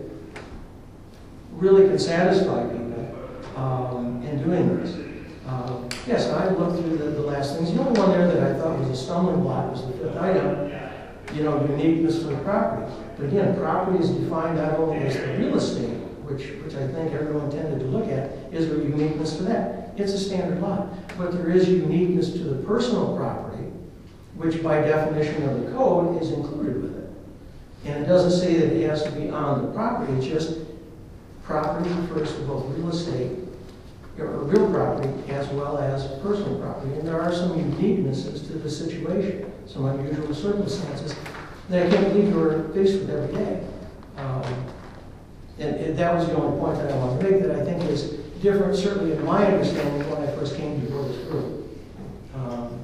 really can satisfy people um, in doing this. Um, yes, I looked through the, the last things. The only one there that I thought was a stumbling block was the fifth item, you know, uniqueness for the property. But again, property is defined not only as the real estate, which, which I think everyone tended to look at, is there uniqueness to that? It's a standard lot. But there is uniqueness to the personal property, which by definition of the code is included with it. And it doesn't say that it has to be on the property, it's just property refers to both real estate you know, real property as well as personal property. And there are some uniquenesses to the situation, some unusual circumstances that I can't believe you were faced with every day. Um, and, and that was the only point that I want to make that I think is different, certainly in my understanding when I first came before this group. Um,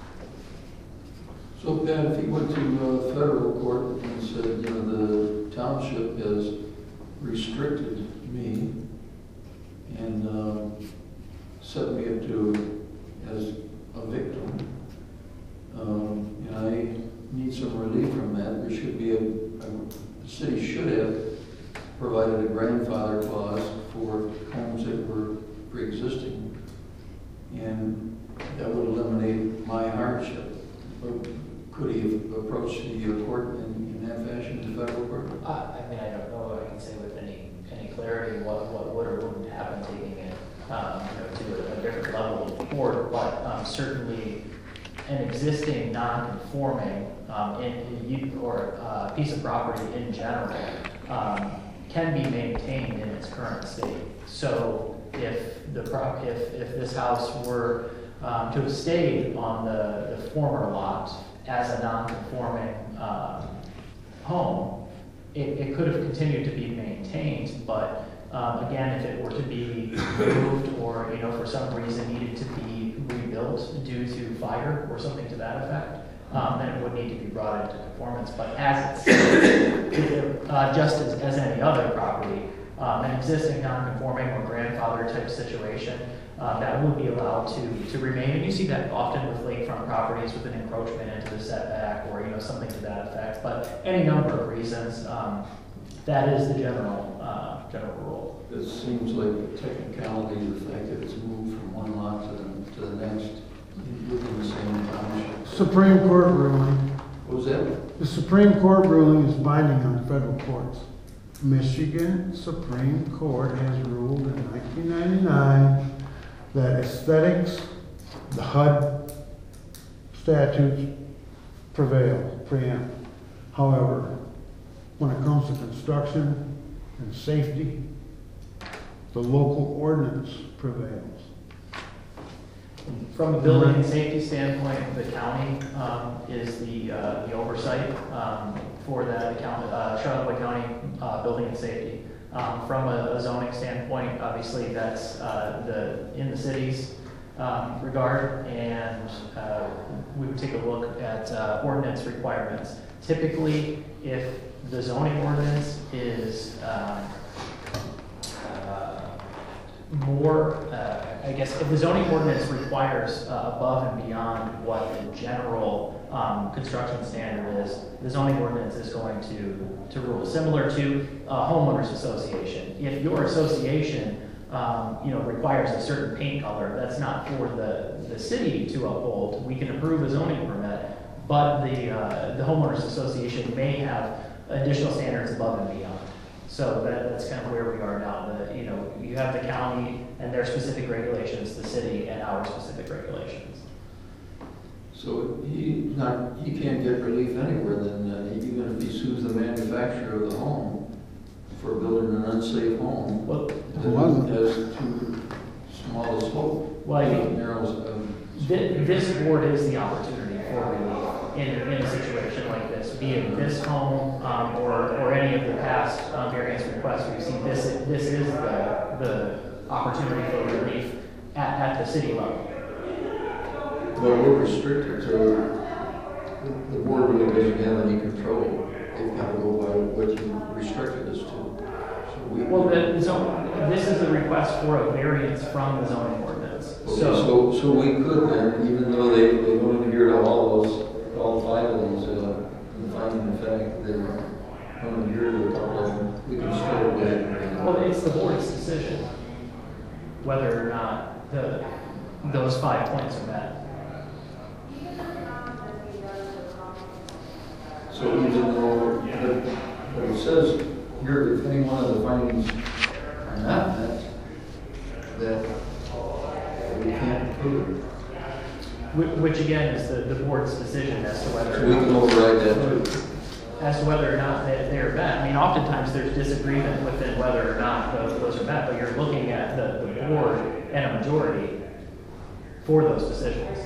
So Pat, if he went to uh, federal court and said, you know, the township has restricted me and um, set me up to as a victim, um, and I need some relief from that, there should be a, a, the city should have provided a grandfather clause for homes that were pre-existing, and that would eliminate my hardship. But could he have approached the court in, in that fashion, the federal court? Uh, I mean, I don't know if I can say with any, any clarity what, what would or wouldn't happen taking it, um, you know, to a, a different level of court, but, um, certainly an existing non-conforming, um, in, in, or, uh, piece of property in general, um, can be maintained in its current state. So if the, pro- if, if this house were, um, to have stayed on the, the former lot, as a non-conforming um, home, it, it could have continued to be maintained, but um, again, if it were to be removed or, you know, for some reason needed to be rebuilt due to fire or something to that effect, um, then it would need to be brought into conformance. But as it's, uh, just as, as any other property, um, an existing non-conforming or grandfather type situation, Uh, that would be allowed to, to remain. And you see that often with lakefront properties with an encroachment into the setback or, you know, something to that effect. But any number of reasons, um, that is the general, uh, general rule. It seems like a technicality, the fact that it's moved from one lot to the, to the next within the same township. Supreme Court ruling. What was that? The Supreme Court ruling is binding on federal courts. Michigan Supreme Court has ruled in nineteen ninety-nine that aesthetics, the H U D statutes prevail, preempt. However, when it comes to construction and safety, the local ordinance prevails. From a building and safety standpoint, the county um, is the, uh, the oversight um, for that account, uh, Charlotte County uh, Building and Safety. Um, from a, a zoning standpoint, obviously that's uh, the in the city's um, regard, and uh, we would take a look at uh, ordinance requirements. Typically, if the zoning ordinance is um, uh, more, uh, I guess, if the zoning ordinance requires uh, above and beyond what the general um, construction standard is, the zoning ordinance is going to, to rule. Similar to a homeowners association. If your association, um, you know, requires a certain paint color, that's not for the, the city to uphold. We can approve a zoning permit, but the, uh, the homeowners association may have additional standards above and beyond. So that, that's kind of where we are now. The, you know, you have the county and their specific regulations, the city and our specific regulations. So he not, he can't get relief anywhere then, uh, even if he sues the manufacturer of the home for building an unsafe home. Well, then it has too small a slope. Well, I think narrows. Um, This, this board is the opportunity for relief in, in a situation like this, be it this home um, or, or any of the past um, variance requests we've seen. This, this is the, the opportunity for relief at, at the city level. Well, we're restricted to, the, the board really doesn't have any control. They've got to go by what you restricted us to. So we, well, the zone, this is a request for a variance from the zoning ordinance. Okay, So, so, so we could then, even though they, they don't adhere to all those, all five of these, uh, finding the fact that they don't adhere to a couple of them, we can still go ahead and. well, it's the board's decision whether or not the, those five points are met. So even though, but, but it says here, if any one of the findings are not met, that we can't approve it. Wh- Which again is the, the board's decision as to whether. So we can override that too. As to whether or not they, they're met. I mean, oftentimes there's disagreement within whether or not those, those are met, but you're looking at the, the board and a majority for those decisions.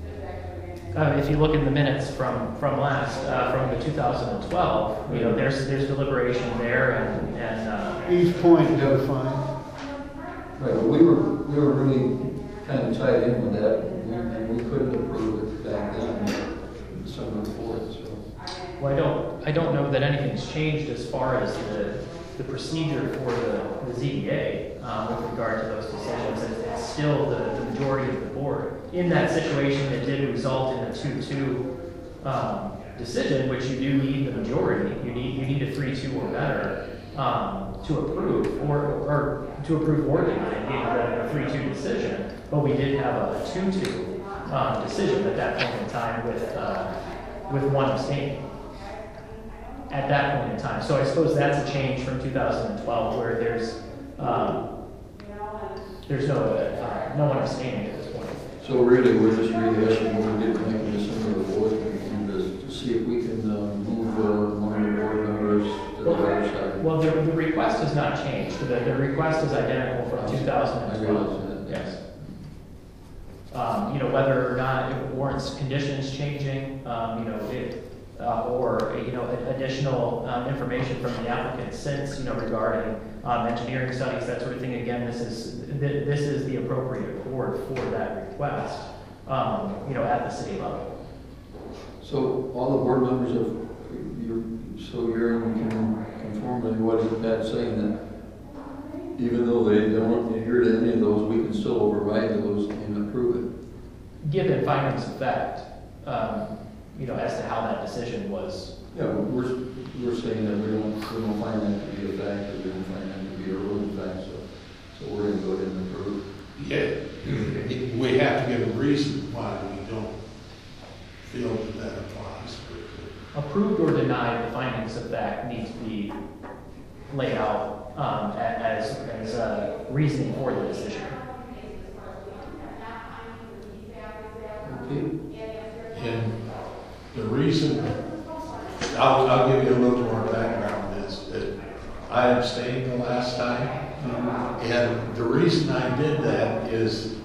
Uh, if you look in the minutes from, from last, uh, from the two thousand twelve, you know, there's, there's deliberation there and, and, uh, Each point is defined. Right, but we were, we were really kind of tied in with that, and we- and we couldn't approve it back then, December fourth, so. well, I don't, I don't know that anything's changed as far as the, the procedure for the, the Z B A, um, with regard to those decisions. It's, it's still the, the majority of the board. In that situation, it did result in a two-two, um, decision, which you do need the majority. You need, you need a three-two or better, um, to approve, or, or to approve or deny, you know, a three-two decision. But we did have a two-two, um, decision at that point in time with, uh, with one abstaining at that point in time. So I suppose that's a change from two thousand twelve where there's, um, there's no, uh, no one abstaining at this point. So really, we're just rehashing what we did back in December the fourth, and to, to see if we can, uh, move, uh, one of the board members to the other side. Well, the, the request has not changed. The, the request is identical from two thousand I twelve. realize that. Yes. Um, you know, whether or not it warrants conditions changing, um, you know, it, uh, or, you know, additional, um, information from the applicant since, you know, regarding, um, engineering studies, that sort of thing. Again, this is, th- this is the appropriate board for that request, um, you know, at the city level. So all the board members of, you're, so you're in con- conformity with what Pat's saying, that even though they don't adhere to any of those, we can still override those and approve it. Given findings of fact, um, you know, as to how that decision was. Yeah, but we're, we're saying that we don't, we don't find that to be a fact, or we don't find that to be a ruling fact, so, so we're gonna go ahead and approve. Yeah, we have to give a reason why we don't feel that that applies. Approved or denied, the findings of fact need to be laid out um, a- as, as uh, reasoning for the decision. Okay. And the reason, I'll, I'll give you a little more background, is that I abstained the last time. And the reason I did that is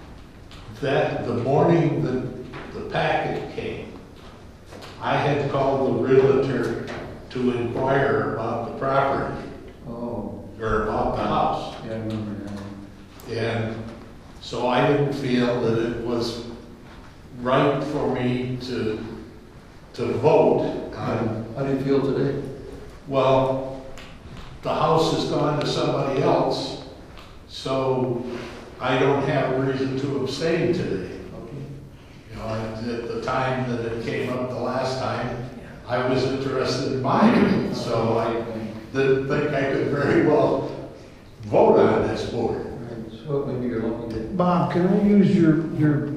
that the morning the, the packet came, I had called the realtor to inquire about the property, Oh, or about the house. yeah, I remember that. And so I didn't feel that it was right for me to, to vote on, How do you feel today? well, the house has gone to somebody else, so I don't have a reason to abstain today. Okay. You know, at at the time that it came up the last time, I was interested in buying it, so I didn't think I could very well vote on this board. Right, so maybe you're looking at. Bob, can I use your, your,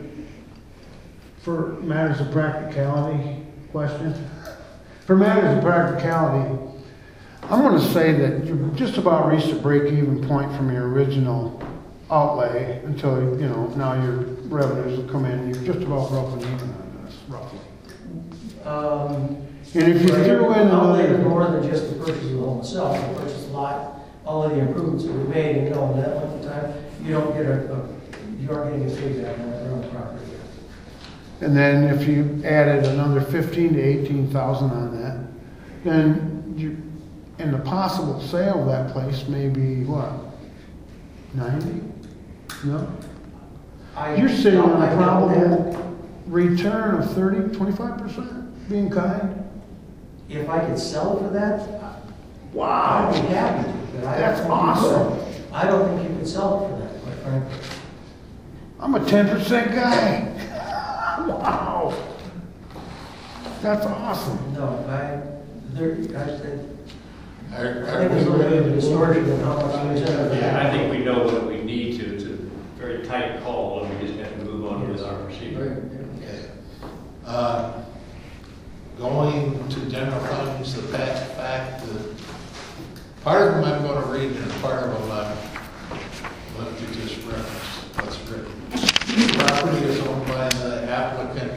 for matters of practicality question? For matters of practicality, I'm gonna say that you've just about reached a break-even point from your original outlay until, you know, now your revenues will come in, you're just about roughly even on this, roughly. Um, And if you but threw in outlay another, more than just the purchase of the home itself, the purchase of the lot, all of the improvements that we made, and you know, in that length of time, you don't get a, a you aren't getting a payback on that rental property. and then if you added another fifteen to eighteen thousand on that, then you, and the possible sale of that place may be what? Ninety? No? I- You're sitting on I a doubt that. probable return of thirty, twenty-five percent, being kind. If I could sell it for that, I'd Wow, be happy to, but I That's don't think you could. awesome. I don't think you could sell it for that, quite frankly. I'm a ten percent guy. Wow. That's awesome. No, I, there, I think, Are- I are think there's a we little bit of ready to distortion in how much we said. Yeah, I think we know what we need to, it's a very tight call, and we just have to move on with our procedure. Okay. Uh, Going to general funds, the fact, fact that, part of them I'm going to read and part of them I'm, let me just reference what's written. The property is owned by the applicant,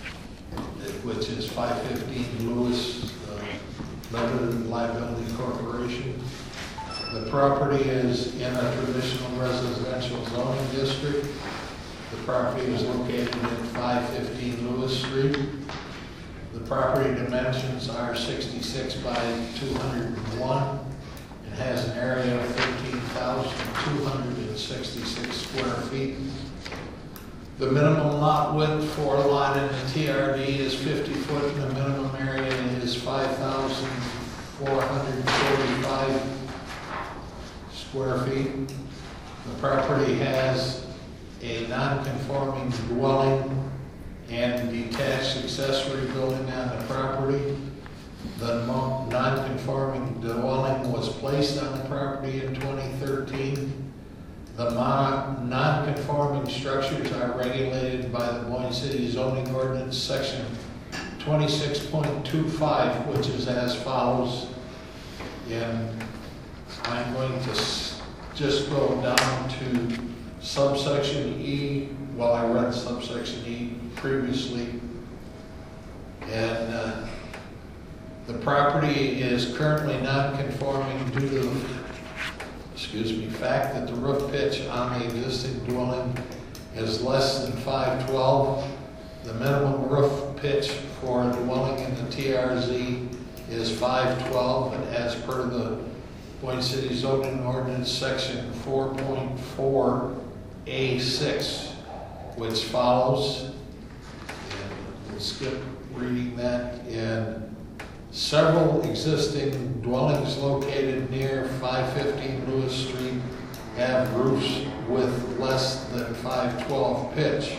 which is five fifteen Lewis uh, Limited Liability Corporation. The property is in a traditional residential zoning district. The property is located at five fifteen Lewis Street. The property dimensions are sixty-six by two hundred one. It has an area of thirteen thousand two hundred sixty-six square feet. The minimum lot width for a lot in the T R D is fifty foot, and the minimum area is five thousand four hundred forty-five square feet. The property has a non-conforming dwelling and detached accessory building on the property. The mo- non-conforming dwelling was placed on the property in twenty thirteen. The mon- non-conforming structures are regulated by the Boyne City zoning ordinance section twenty-six point two five, which is as follows. And I'm going to s- just go down to subsection E. Well, I read subsection E previously. And uh, the property is currently non-conforming due to the, excuse me, fact that the roof pitch on the existing dwelling is less than five twelve. The minimum roof pitch for a dwelling in the T R Z is five twelve, and as per the Boyne City zoning ordinance section four point four A six, which follows, and we'll skip reading that. And several existing dwellings located near five fifteen Lewis Street have roofs with less than five twelve pitch.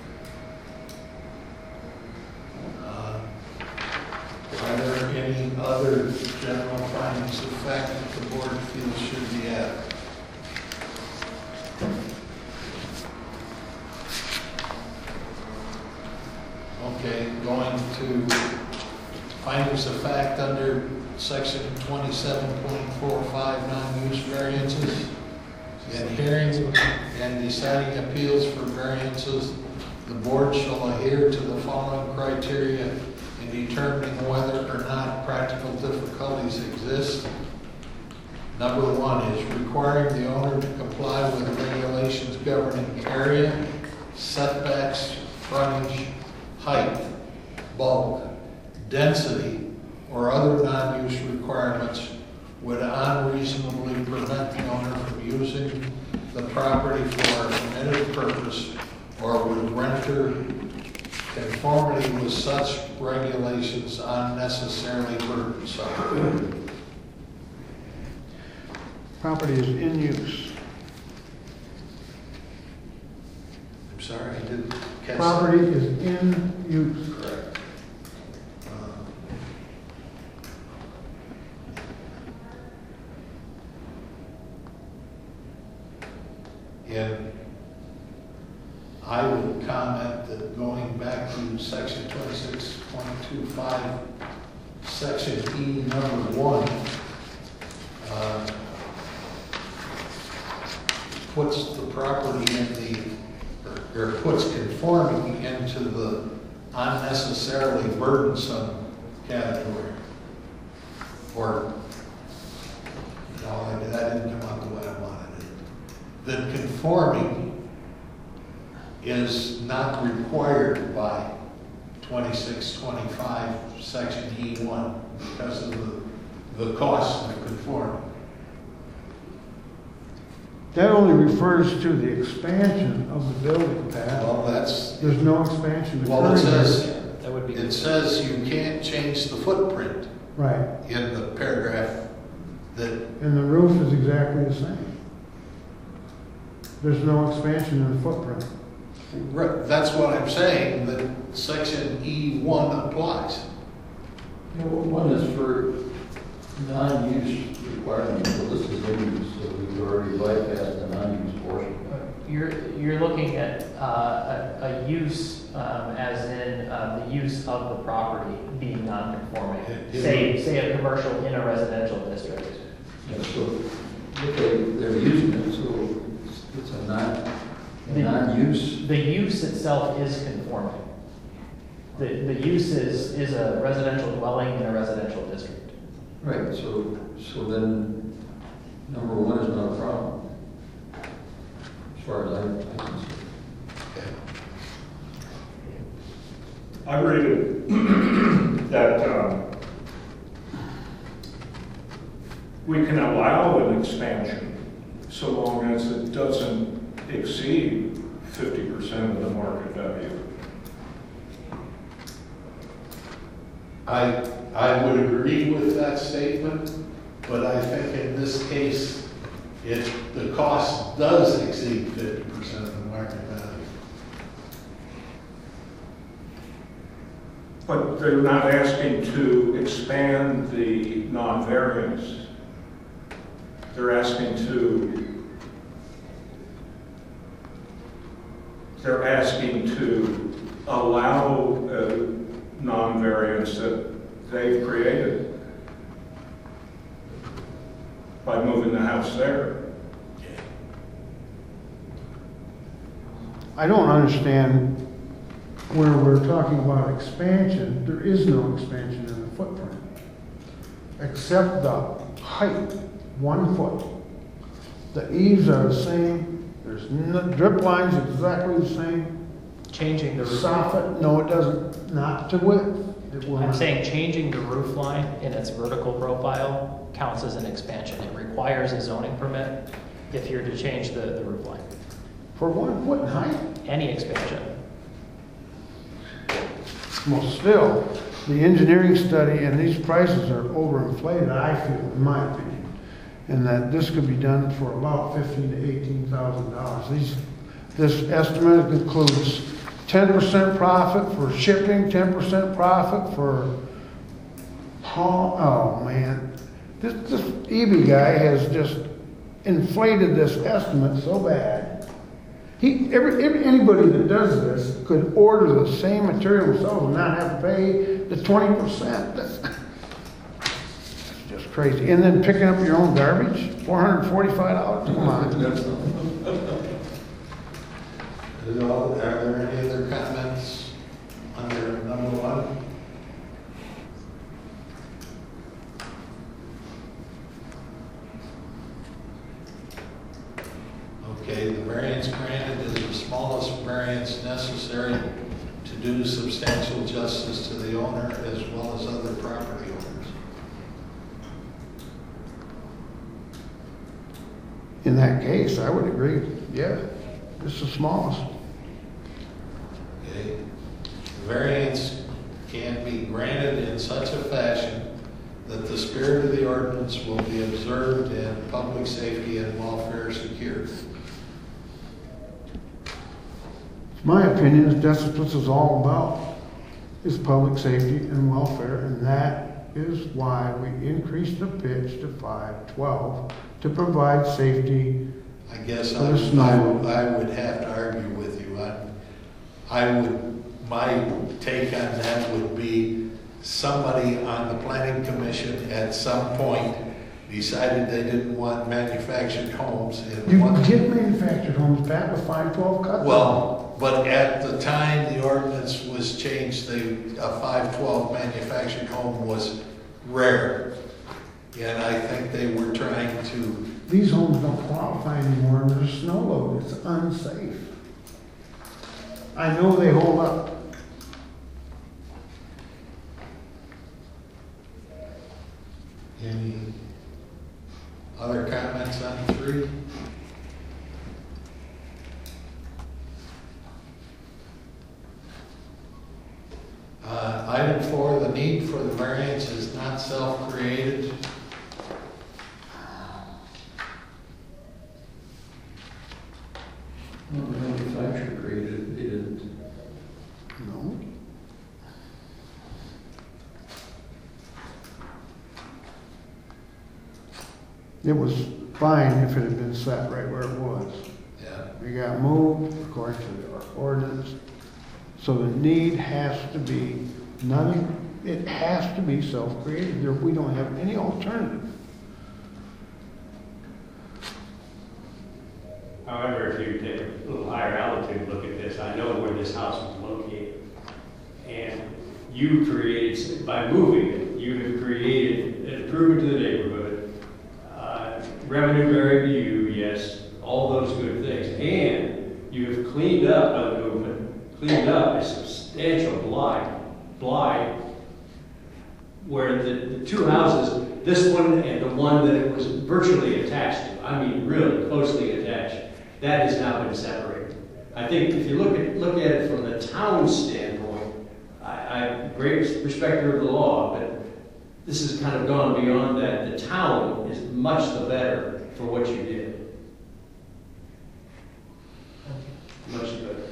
Uh, Are there any other general findings of fact that the board feels should be added? Okay, going to findings of fact under section twenty-seven point four five non-use variances. In hearings and deciding appeals for variances, the board shall adhere to the following criteria in determining whether or not practical difficulties exist. Number one is requiring the owner to comply with regulations governing area, setbacks, frontage, height, bulk, density, or other non-use requirements would unreasonably prevent the owner from using the property for a permitted purpose, or would render conformity with such regulations unnecessarily burdensome. Property is in use. I'm sorry, I didn't catch that. Property is in use. Correct. Uh, And I would comment that going back to section twenty-six point two five, section E number one, uh, puts the property in the, or, or puts conforming into the unnecessarily burdensome category. Or, no, that didn't come out the way I wanted it. That conforming is not required by twenty-six twenty-five, section E one, because of the, the cost of conforming. That only refers to the expansion of the building, Pat. Well, that's, There's no expansion well, it occurring there. says, That would be. it says you can't change the footprint Right, in the paragraph that, and the roof is exactly the same. There's no expansion in the footprint. right, that's what I'm saying, that section E one applies. You know, one is for non-use requirements, so this is in use, so we've already bypassed the non-use portion. You're, you're looking at uh, a, a use um, as in uh, the use of the property being non-conforming. Yeah. Say, say a commercial in a residential district. Yeah, so, look, they, they're using it, so it's, it's a non, a The- non-use. The use itself is conforming. The, the use is, is a residential dwelling in a residential district. Right, so, so then, number one I read it that um, we can allow an expansion so long as it doesn't exceed fifty percent of the market value. I, I would agree with that statement, but I think in this case, it, the cost does exceed fifty percent of the market value. But they're not asking to expand the non-variance. They're asking to, they're asking to allow a non-variance that they've created by moving the house there. I don't understand where we're talking about expansion. There is no expansion in the footprint, except the height, one foot. The eaves are the same, there's no, drip lines exactly the same. Changing the roof. Soffit, no it doesn't, not to width. It will I'm not. saying changing the roof line in its vertical profile counts as an expansion. It requires a zoning permit if you're to change the, the roof line. For one foot in height? Any expansion. Well, still, the engineering study and these prices are overinflated, I feel, in my opinion. And that this could be done for about fifteen to eighteen thousand dollars. These, this estimate includes ten percent profit for shipping, ten percent profit for haul. Oh man, this, this E B guy has just inflated this estimate so bad. He, every, every, anybody that does this could order the same material themselves and not have to pay the twenty percent. That's, that's just crazy. And then picking up your own garbage, four hundred forty-five dollars. Come on. Is all- Are there any other comments under number one? Okay, the variance granted is the smallest variance necessary to do substantial justice to the owner as well as other property owners. In that case, I would agree. Yeah, it's the smallest. Okay. The variance can be granted in such a fashion that the spirit of the ordinance will be observed and public safety and welfare secured. My opinion is that's what this is all about, is public safety and welfare, and that is why we increased the pitch to five twelve to provide safety. I guess For I the would, snow. I would, I would have to argue with you. I, I would, my take on that would be somebody on the planning commission at some point decided they didn't want manufactured homes. and You can wanted- get manufactured homes back with five twelve cut. Well, but at the time the ordinance was changed, the, a five twelve manufactured home was rare. And I think they were trying to, These homes don't qualify anymore under the snow load. It's unsafe. I know they hold up. any other comments on three? Uh, item four, the need for the variance is not self-created. Well, the manufacturer created, it didn't. No. It was fine if it had been set right where it was. Yeah. We got moved according to our ordinance. So the need has to be, nothing, it has to be self-created. There, we don't have any alternative. However, if you take a little higher altitude look at this, I know where this house was located. And you created, by moving it, you have created an improvement to the neighborhood, uh, revenue bearing to you, yes, all those good things. And you have cleaned up, by the movement, cleaned up a substantial blight Bly, where the, the two houses, this one and the one that it was virtually attached to, I mean really closely attached, that has now been separated. I think if you look at look at it from the town standpoint, I, I'm a great respecter of the law, but this has kind of gone beyond that. The town is much the better for what you did. Much the better.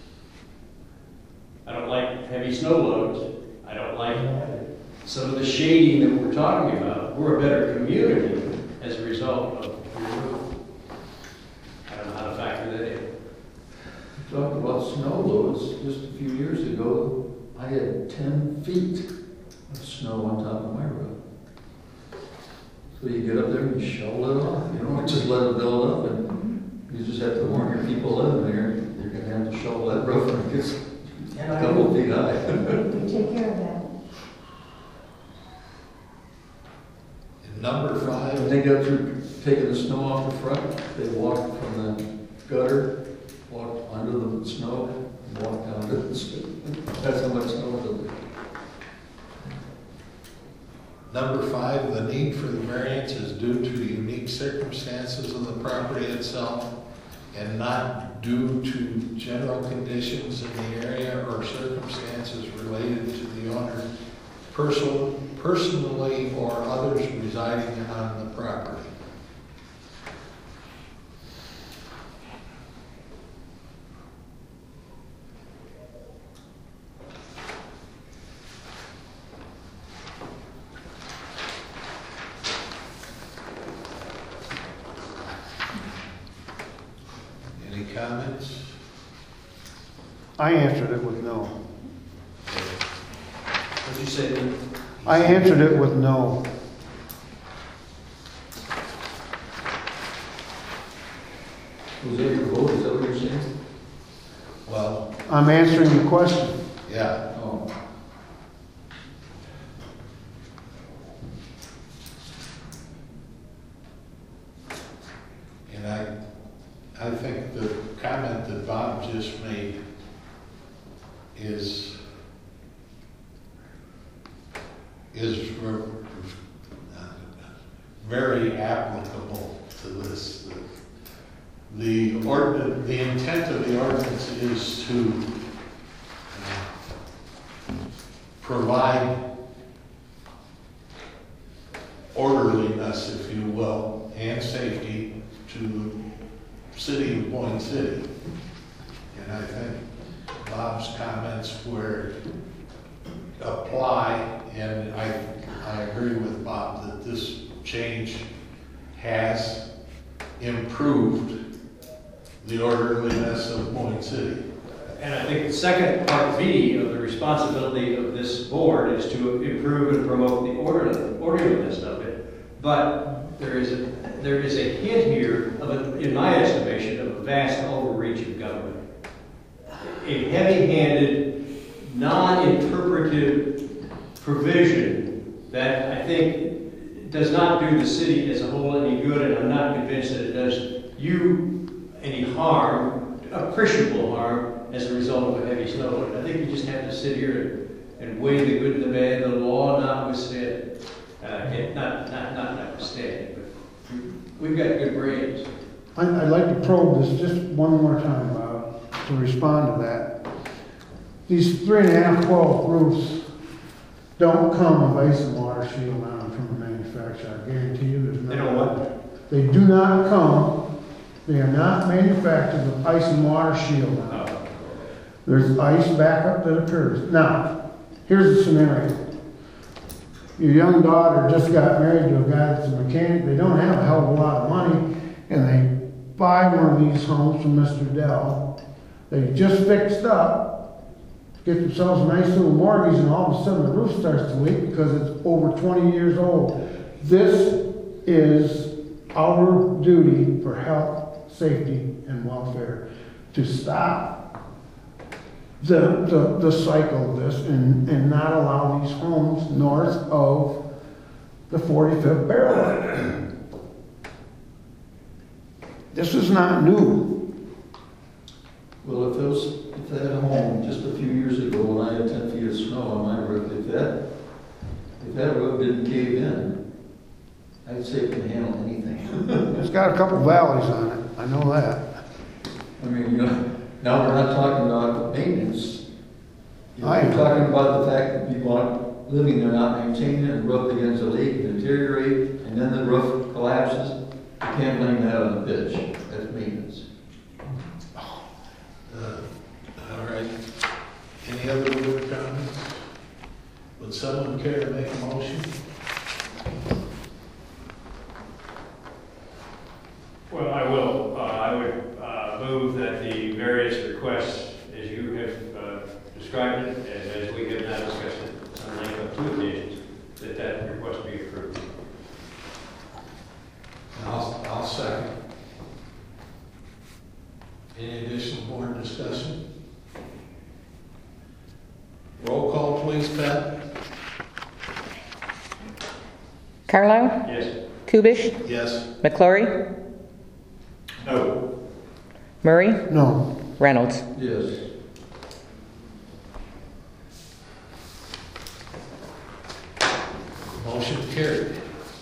I don't like heavy snow loads. I don't like some of the shading that we're talking about. We're a better community as a result of your roof. I don't know how to factor that in. Talk about snow loads, just a few years ago, I had ten feet of snow on top of my roof. So you get up there and you shovel it off, you don't just let it build up, and you just have to warn your people living there, you're gonna have to shovel that roof when it gets a couple feet high. We take care of that. And number five, When they got through taking the snow off the front, they walked from the gutter, walked under the snow, and walked down to the street. That's how much snow was there. number five, the need for the variance is due to unique circumstances of the property itself and not due to general conditions in the area or circumstances related to the owner personal, personally or others residing on the property. Any comments? I answered it with no. What'd you say, Lou? I answered it with no. Was that your vote, is that what you're saying? Well, I'm answering the question. yeah. Oh. And I, I think the comment that Bob just made is, is ver- very applicable to this. The ordinance, the intent of the ordinance is to uh, provide orderliness, if you will, and safety to the city of Boyne City. And I think Bob's comments where apply, and I, I agree with Bob that this change has improved the orderliness of Boyne City. And I think the second part B of the responsibility of this board is to improve and promote the order- orderliness of it. But there is a, there is a hint here of, a, in my estimation, of a vast overreach of government. A heavy-handed, non-interpretive provision that I think does not do the city as a whole any good, and I'm not convinced that it does you any harm, appreciable harm, as a result of a heavy snow load. I think we just have to sit here and, and weigh the good and the bad, the law notwithstanding. Uh, it, not, not, not notwithstanding, but we've got good brains. I- I'd like to probe this just one more time, Bob, to respond to that. These three and a half, twelve roofs don't come with ice and water shield on them from the manufacturer. I guarantee you there's no. They don't what? They do not come, they are not manufactured with ice and water shield on them. Oh. There's ice backup that occurs. Now, here's the scenario. Your young daughter just got married to a guy that's a mechanic. They don't have a hell of a lot of money, and they buy one of these homes from Mister Dell. They just fixed up, get themselves a nice little mortgage, and all of a sudden the roof starts to leak because it's over twenty years old. This is our duty for health, safety, and welfare to stop the, the, the cycle of this and, and not allow these homes north of the forty-fifth parallel. This is not new. Well, if those, if that home just a few years ago when I had ten feet of snow on my roof, if that, if that roof didn't cave in, I'd say it can handle anything. It's got a couple valleys on it, I know that. I mean, you know, now we're not talking about maintenance. You know, I- We're talking about the fact that people aren't living there, not maintaining it, and rub against a leak, and deteriorate, and then the roof collapses. You can't blame that on the pitch. That's maintenance. Uh, All right. Any other word comments? Would someone care to make a motion? Well, I will. Uh, I would uh, move that the various requests, as you have uh, described it, and as we have now discussed it on length of two occasions, that that request be approved. I'll, I'll second. Any additional board discussion? Roll call, please, Pat. Carlisle? Yes. Kubish? Yes. McClory? No. Murray? No. Reynolds? Yes. Motion carried.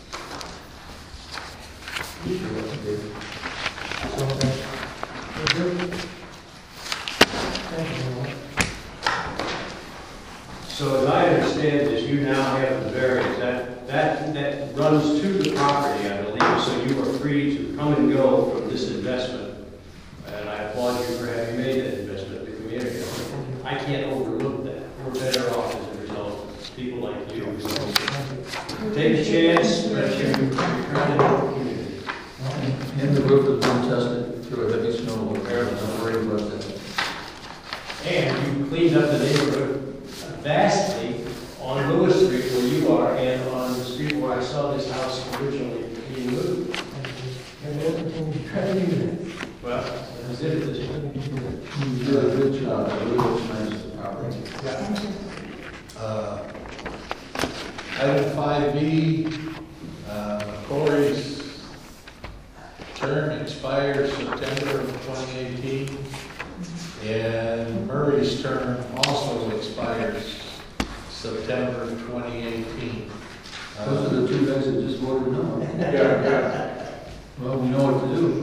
So as I understand this, you now have the variance, that, that, that runs to the property, I believe, so you are free to come and go from this investment. And I applaud you for having made that investment in the community. I can't overlook that. We're better off as a result, people like you. So take a chance, but you return to the community. And the roof has been tested through a heavy snow, repair, I'm not worried about that. And you cleaned up the neighborhood vastly on Lewis Street where you are and on the street where I saw this house originally being moved. And we'll continue to try to do that. Well, that was it. You did a good job, it really looks nice, the property. Uh, Item five B, uh, Corey's term expires September of twenty eighteen, and Murray's term also expires September of twenty eighteen. Those are the two guys that just voted no. Yeah, yeah. Well, we know what to do.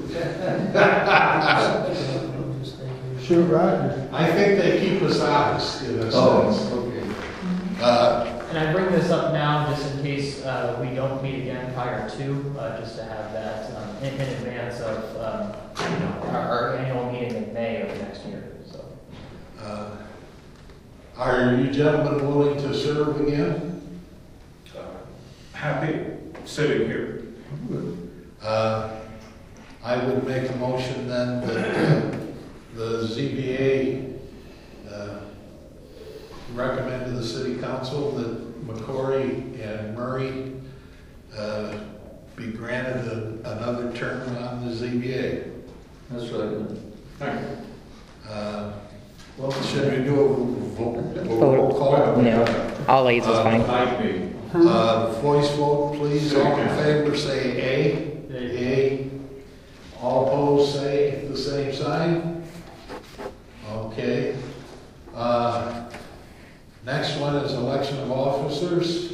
Just thank you. Shoot, Roger. I think they keep us honest in a Oh, sense. okay. Uh, And I bring this up now just in case uh, we don't meet again prior to, uh, just to have that um, in, in advance of um, you know, our, our annual meeting in May of next year. So, uh, Are you gentlemen willing to serve again? Happy sitting here. Uh, I would make a motion then that uh, the Z B A uh, recommend to the city council that McCory and Murray uh, be granted a- another term on the Z B A. That's right. Uh, Well, should we do a vo- a roll call? No. All aids is fine. Uh, Voice vote, please. All in favor, say aye. Aye. All opposed, say the same sign. Okay. Uh, Next one is election of officers.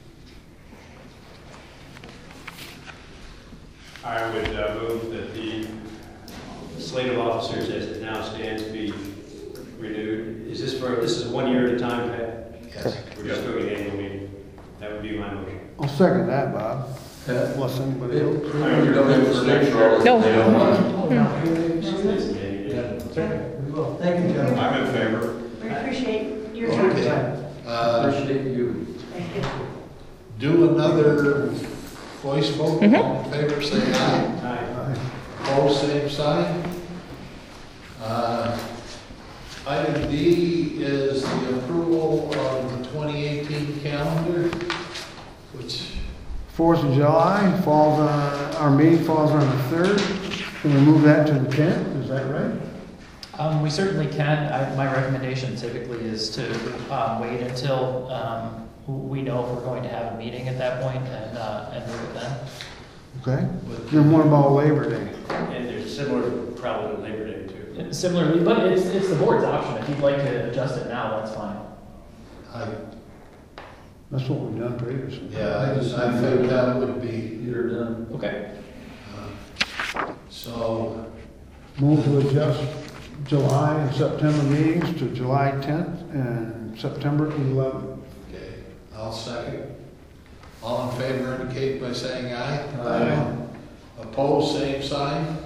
I would uh, move that the slate of officers as it now stands be renewed. Is this for, this is one year at a time, Pat? Yes. We're just doing an annual meeting. That would be my motion. I'll second that, Bob. Pat? Unless anybody else. You don't have to make sure. No. They don't want it. Oh, no, we- we- It's an annual meeting. we will. Thank you, gentlemen. I'm in favor. We appreciate your time. Okay. Uh, Appreciate you. Thank you. Do another voice vote. Mhm. All in favor, say aye. Aye. Opposed, same sign. Uh, Item D is the approval of the twenty eighteen calendar, which, Fourth of July falls on, our meeting falls on the third. Can we move that to the tenth? Is that right? um, we certainly can. I, my recommendation typically is to um, wait until um, we know if we're going to have a meeting at that point and uh, and move it then. Okay. Then what about Labor Day? And there's a similar problem with Labor Day too. Similarly, but it's, it's the board's option. If you'd like to adjust it now, that's fine. I, That's what we've done previously. yeah, I just, I think that would be, Get her done. Okay. uh, so, Move to adjust July and September meetings to July tenth and September eleventh. okay, I'll second. All in favor indicate by saying aye. Aye. Opposed, same sign.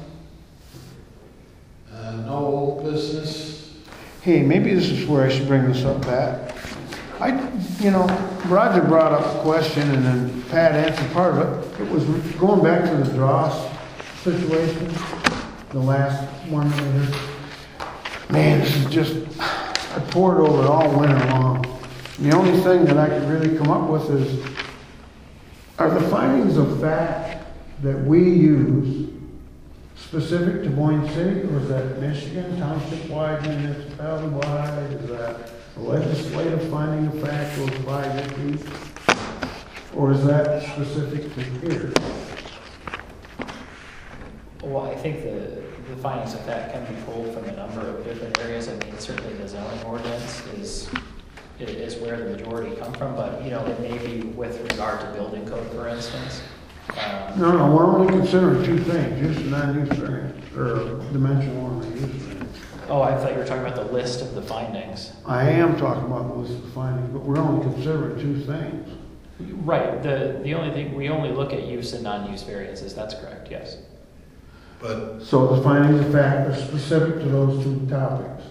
Uh, no old business. Hey, maybe this is where I should bring this up, Pat. I, you know, Roger brought up a question and then Pat answered part of it. It was going back to the Dross situation, the last one that we heard. Man, this is just, I poured over it all winter long. And the only thing that I could really come up with is, are the findings of fact that we use specific to Boyne City, or is that Michigan township-wide, municipality-wide? Is that a legislative finding of fact goes by issues? Or is that specific to here? Well, I think the, the findings of fact can be pulled from a number of different areas. I mean, certainly the zoning ordinance is, is where the majority come from, but, you know, it may be with regard to building code, for instance. Um, No, no, we're only considering two things, use and non-use variance, or dimensional only use variance. Oh, I thought you were talking about the list of the findings. I am talking about the list of findings, but we're only considering two things. Right, the, the only thing, we only look at use and non-use variances, that's correct, yes. But So the findings of fact are specific to those two topics.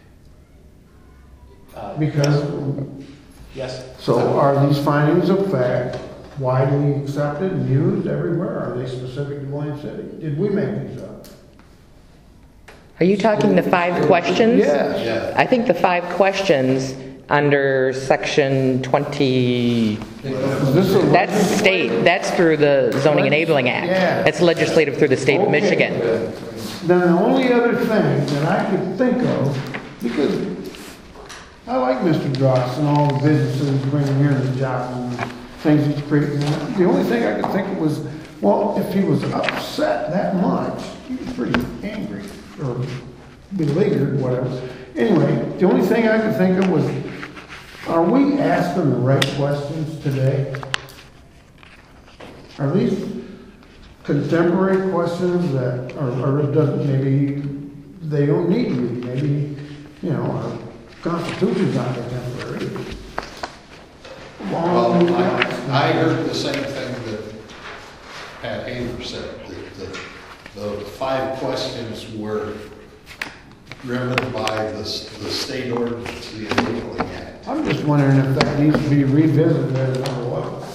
Uh, Because, Yes. so are these findings of fact widely accepted and used everywhere? Are they specific to Boyne City? Did we make these up? Are you talking the five questions? Yes. yeah, I think the five questions under section twenty, Is this a that's state, that's through the Zoning Enabling Act. Yeah. That's legislative through the state of Okay. Michigan. Then the only other thing that I could think of, because I like Mister Dross and all the businesses bringing here the job and things he's creating. The only thing I could think of was, well, if he was upset that much, he was pretty angry or beleaguered, whatever. Anyway, the only thing I could think of was, are we asking the right questions today? Are these contemporary questions that, or, or it doesn't, maybe they don't need to be, maybe, you know, our Constitution's not contemporary. well, I, I heard the same thing that Pat Haver said, that the, the five questions were driven by the, the state ordinance, the Enabling Act. I'm just wondering if that needs to be revisited at another level.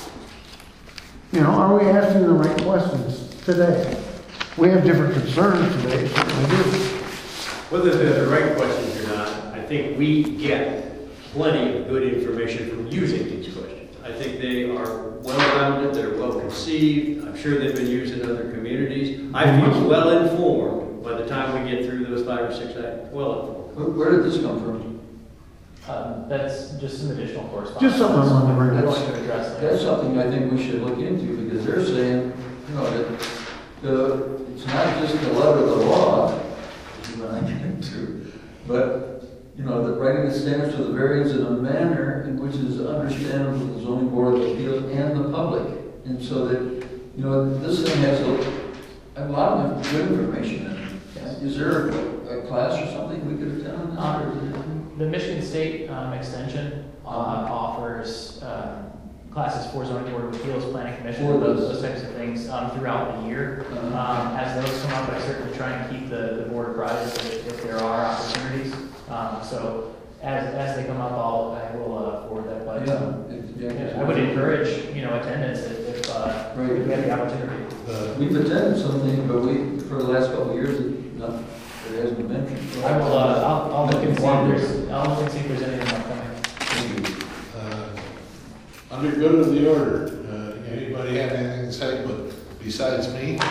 You know, are we asking the right questions today? We have different concerns today, certainly do. Whether they're the right questions or not, I think we get plenty of good information from using these questions. I think they are well-rounded, they're well-conceived, I'm sure they've been used in other communities. I feel well-informed by the time we get through those five or six items, well-informed. Where, where did this come from? Um, that's just some additional correspondence. Just something I wanted to bring I'm up. going to address that. That's something I think we should look into, because they're saying, you know, that the, it's not just the letter of the law, which is what I get into, but, you know, that writing the standards for the variance in a manner in which is understandable to the zoning board of appeals and the public. And so that, you know, this thing has a, a lot of good information in it. Is there a, a class or something we could attend on this? Um, The Michigan State um, Extension uh, offers um, classes for zoning board of appeals, planning commission, For those, those. those types of things um, throughout the year. Uh-huh. Um, as those come up, I certainly try and keep the, the board apprised if, if there are opportunities. Um, so as, as they come up, I'll, I will uh, forward that. But um, Yeah, yeah, yeah, I would encourage, you know, attendance if, if, uh, Right. if we have the opportunity. The, We've attended something, but we, for the last couple of years, it, not, it hasn't been mentioned. I will, uh, I'll, I'll look and see if there's, I'll look and see if there's anything upcoming. uh, under good of the order, uh, anybody have anything to say, but besides me?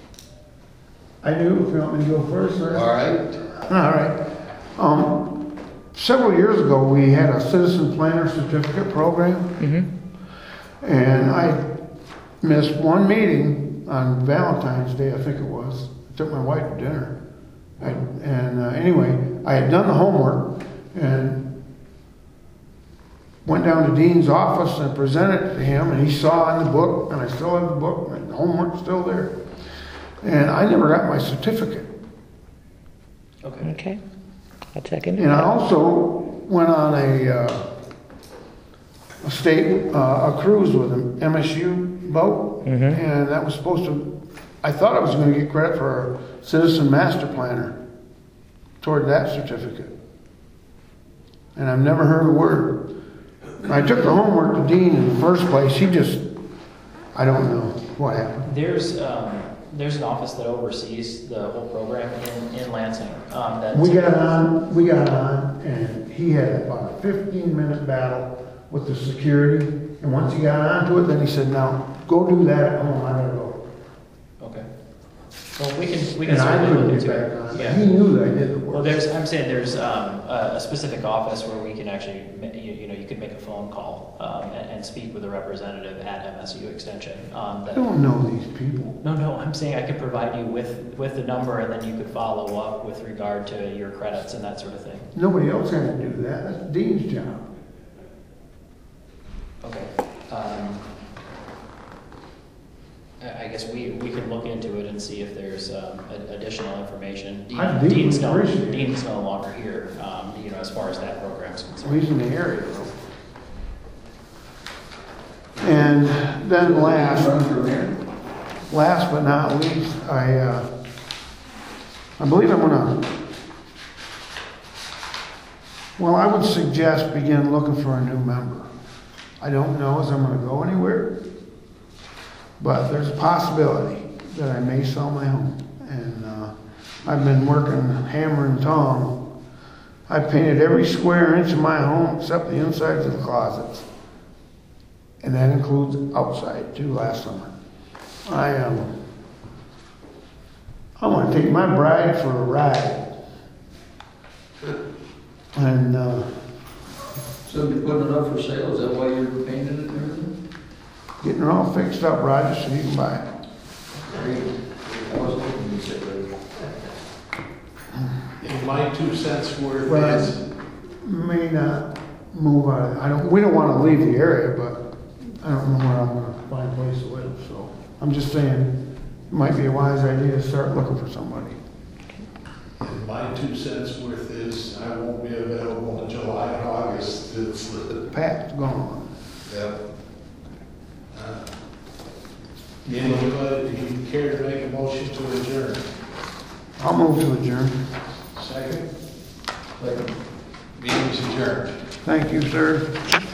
I do, if you want me to go first, sir? All right. All right. Um, several years ago, we had a citizen planner certificate program, Mm-hmm. and I missed one meeting on Valentine's Day, I think it was. I took my wife to dinner, I- And uh, anyway, I had done the homework and went down to Dean's office and presented it to him, and he saw in the book, and I still have the book, and the homework's still there. And I never got my certificate. Okay. Okay, I'll check into And I that. also went on a, uh, a state, uh, a cruise with an M S U boat, Mhm. and that was supposed to, I thought I was gonna get credit for a citizen master planner toward that certificate. And I've never heard a word. I took the homework to Dean in the first place, he just, I don't know what happened. There's, um, there's an office that oversees the whole program in, in Lansing. Um, that We got on, we got on, and he had about a fifteen minute battle with the security, and once he got onto it, then he said, now, go do that at home, I gotta go. Okay. Well, we can, we can And I certainly look couldn't into get it. back on it. Yeah. He knew that I did the Well, work. there's, I'm saying there's um, a, a specific office where we can actually, ma- you, you know, you could make a phone call um, and, and speak with a representative at M S U Extension. Um, I that, don't know these people. no, no, I'm saying I could provide you with, with the number and then you could follow up with regard to your credits and that sort of thing. Nobody else had to do that, that's Dean's job. Okay. Um, I I guess we, we can look into it and see if there's um, a- additional information. Dean- I deeply Dean's no, appreciate it. Dean's no longer here, um, you know, as far as that program's So concerned. he's in the area though. And then last, Run for mayor? last but not least, I, uh, I believe I'm gonna, well, I would suggest begin looking for a new member. I don't know as I'm gonna go anywhere, but there's a possibility that I may sell my home. And, uh, I've been working hammer and tong. I painted every square inch of my home except the insides of the closets. And that includes outside too last summer. I, um, I want to take my bride for a ride. And, uh, So you're putting it up for sale, is that why you're painting it and everything? getting her all fixed up, Roger, so you can buy it. Great. I wasn't hoping you'd say that. In my two cents worth Well, is, may not move out of, I don't, we don't want to leave the area, but I don't know where I'm going to find a place to live, so. I'm just saying, it might be a wise idea to start looking for somebody. in my two cents worth is, I won't be available in July and August. It's the, Pat's gone. yep. Uh, Anybody, do you care to make a motion to adjourn? I'll move to adjourn. Second? Like, Meeting's adjourned. Thank you, sir.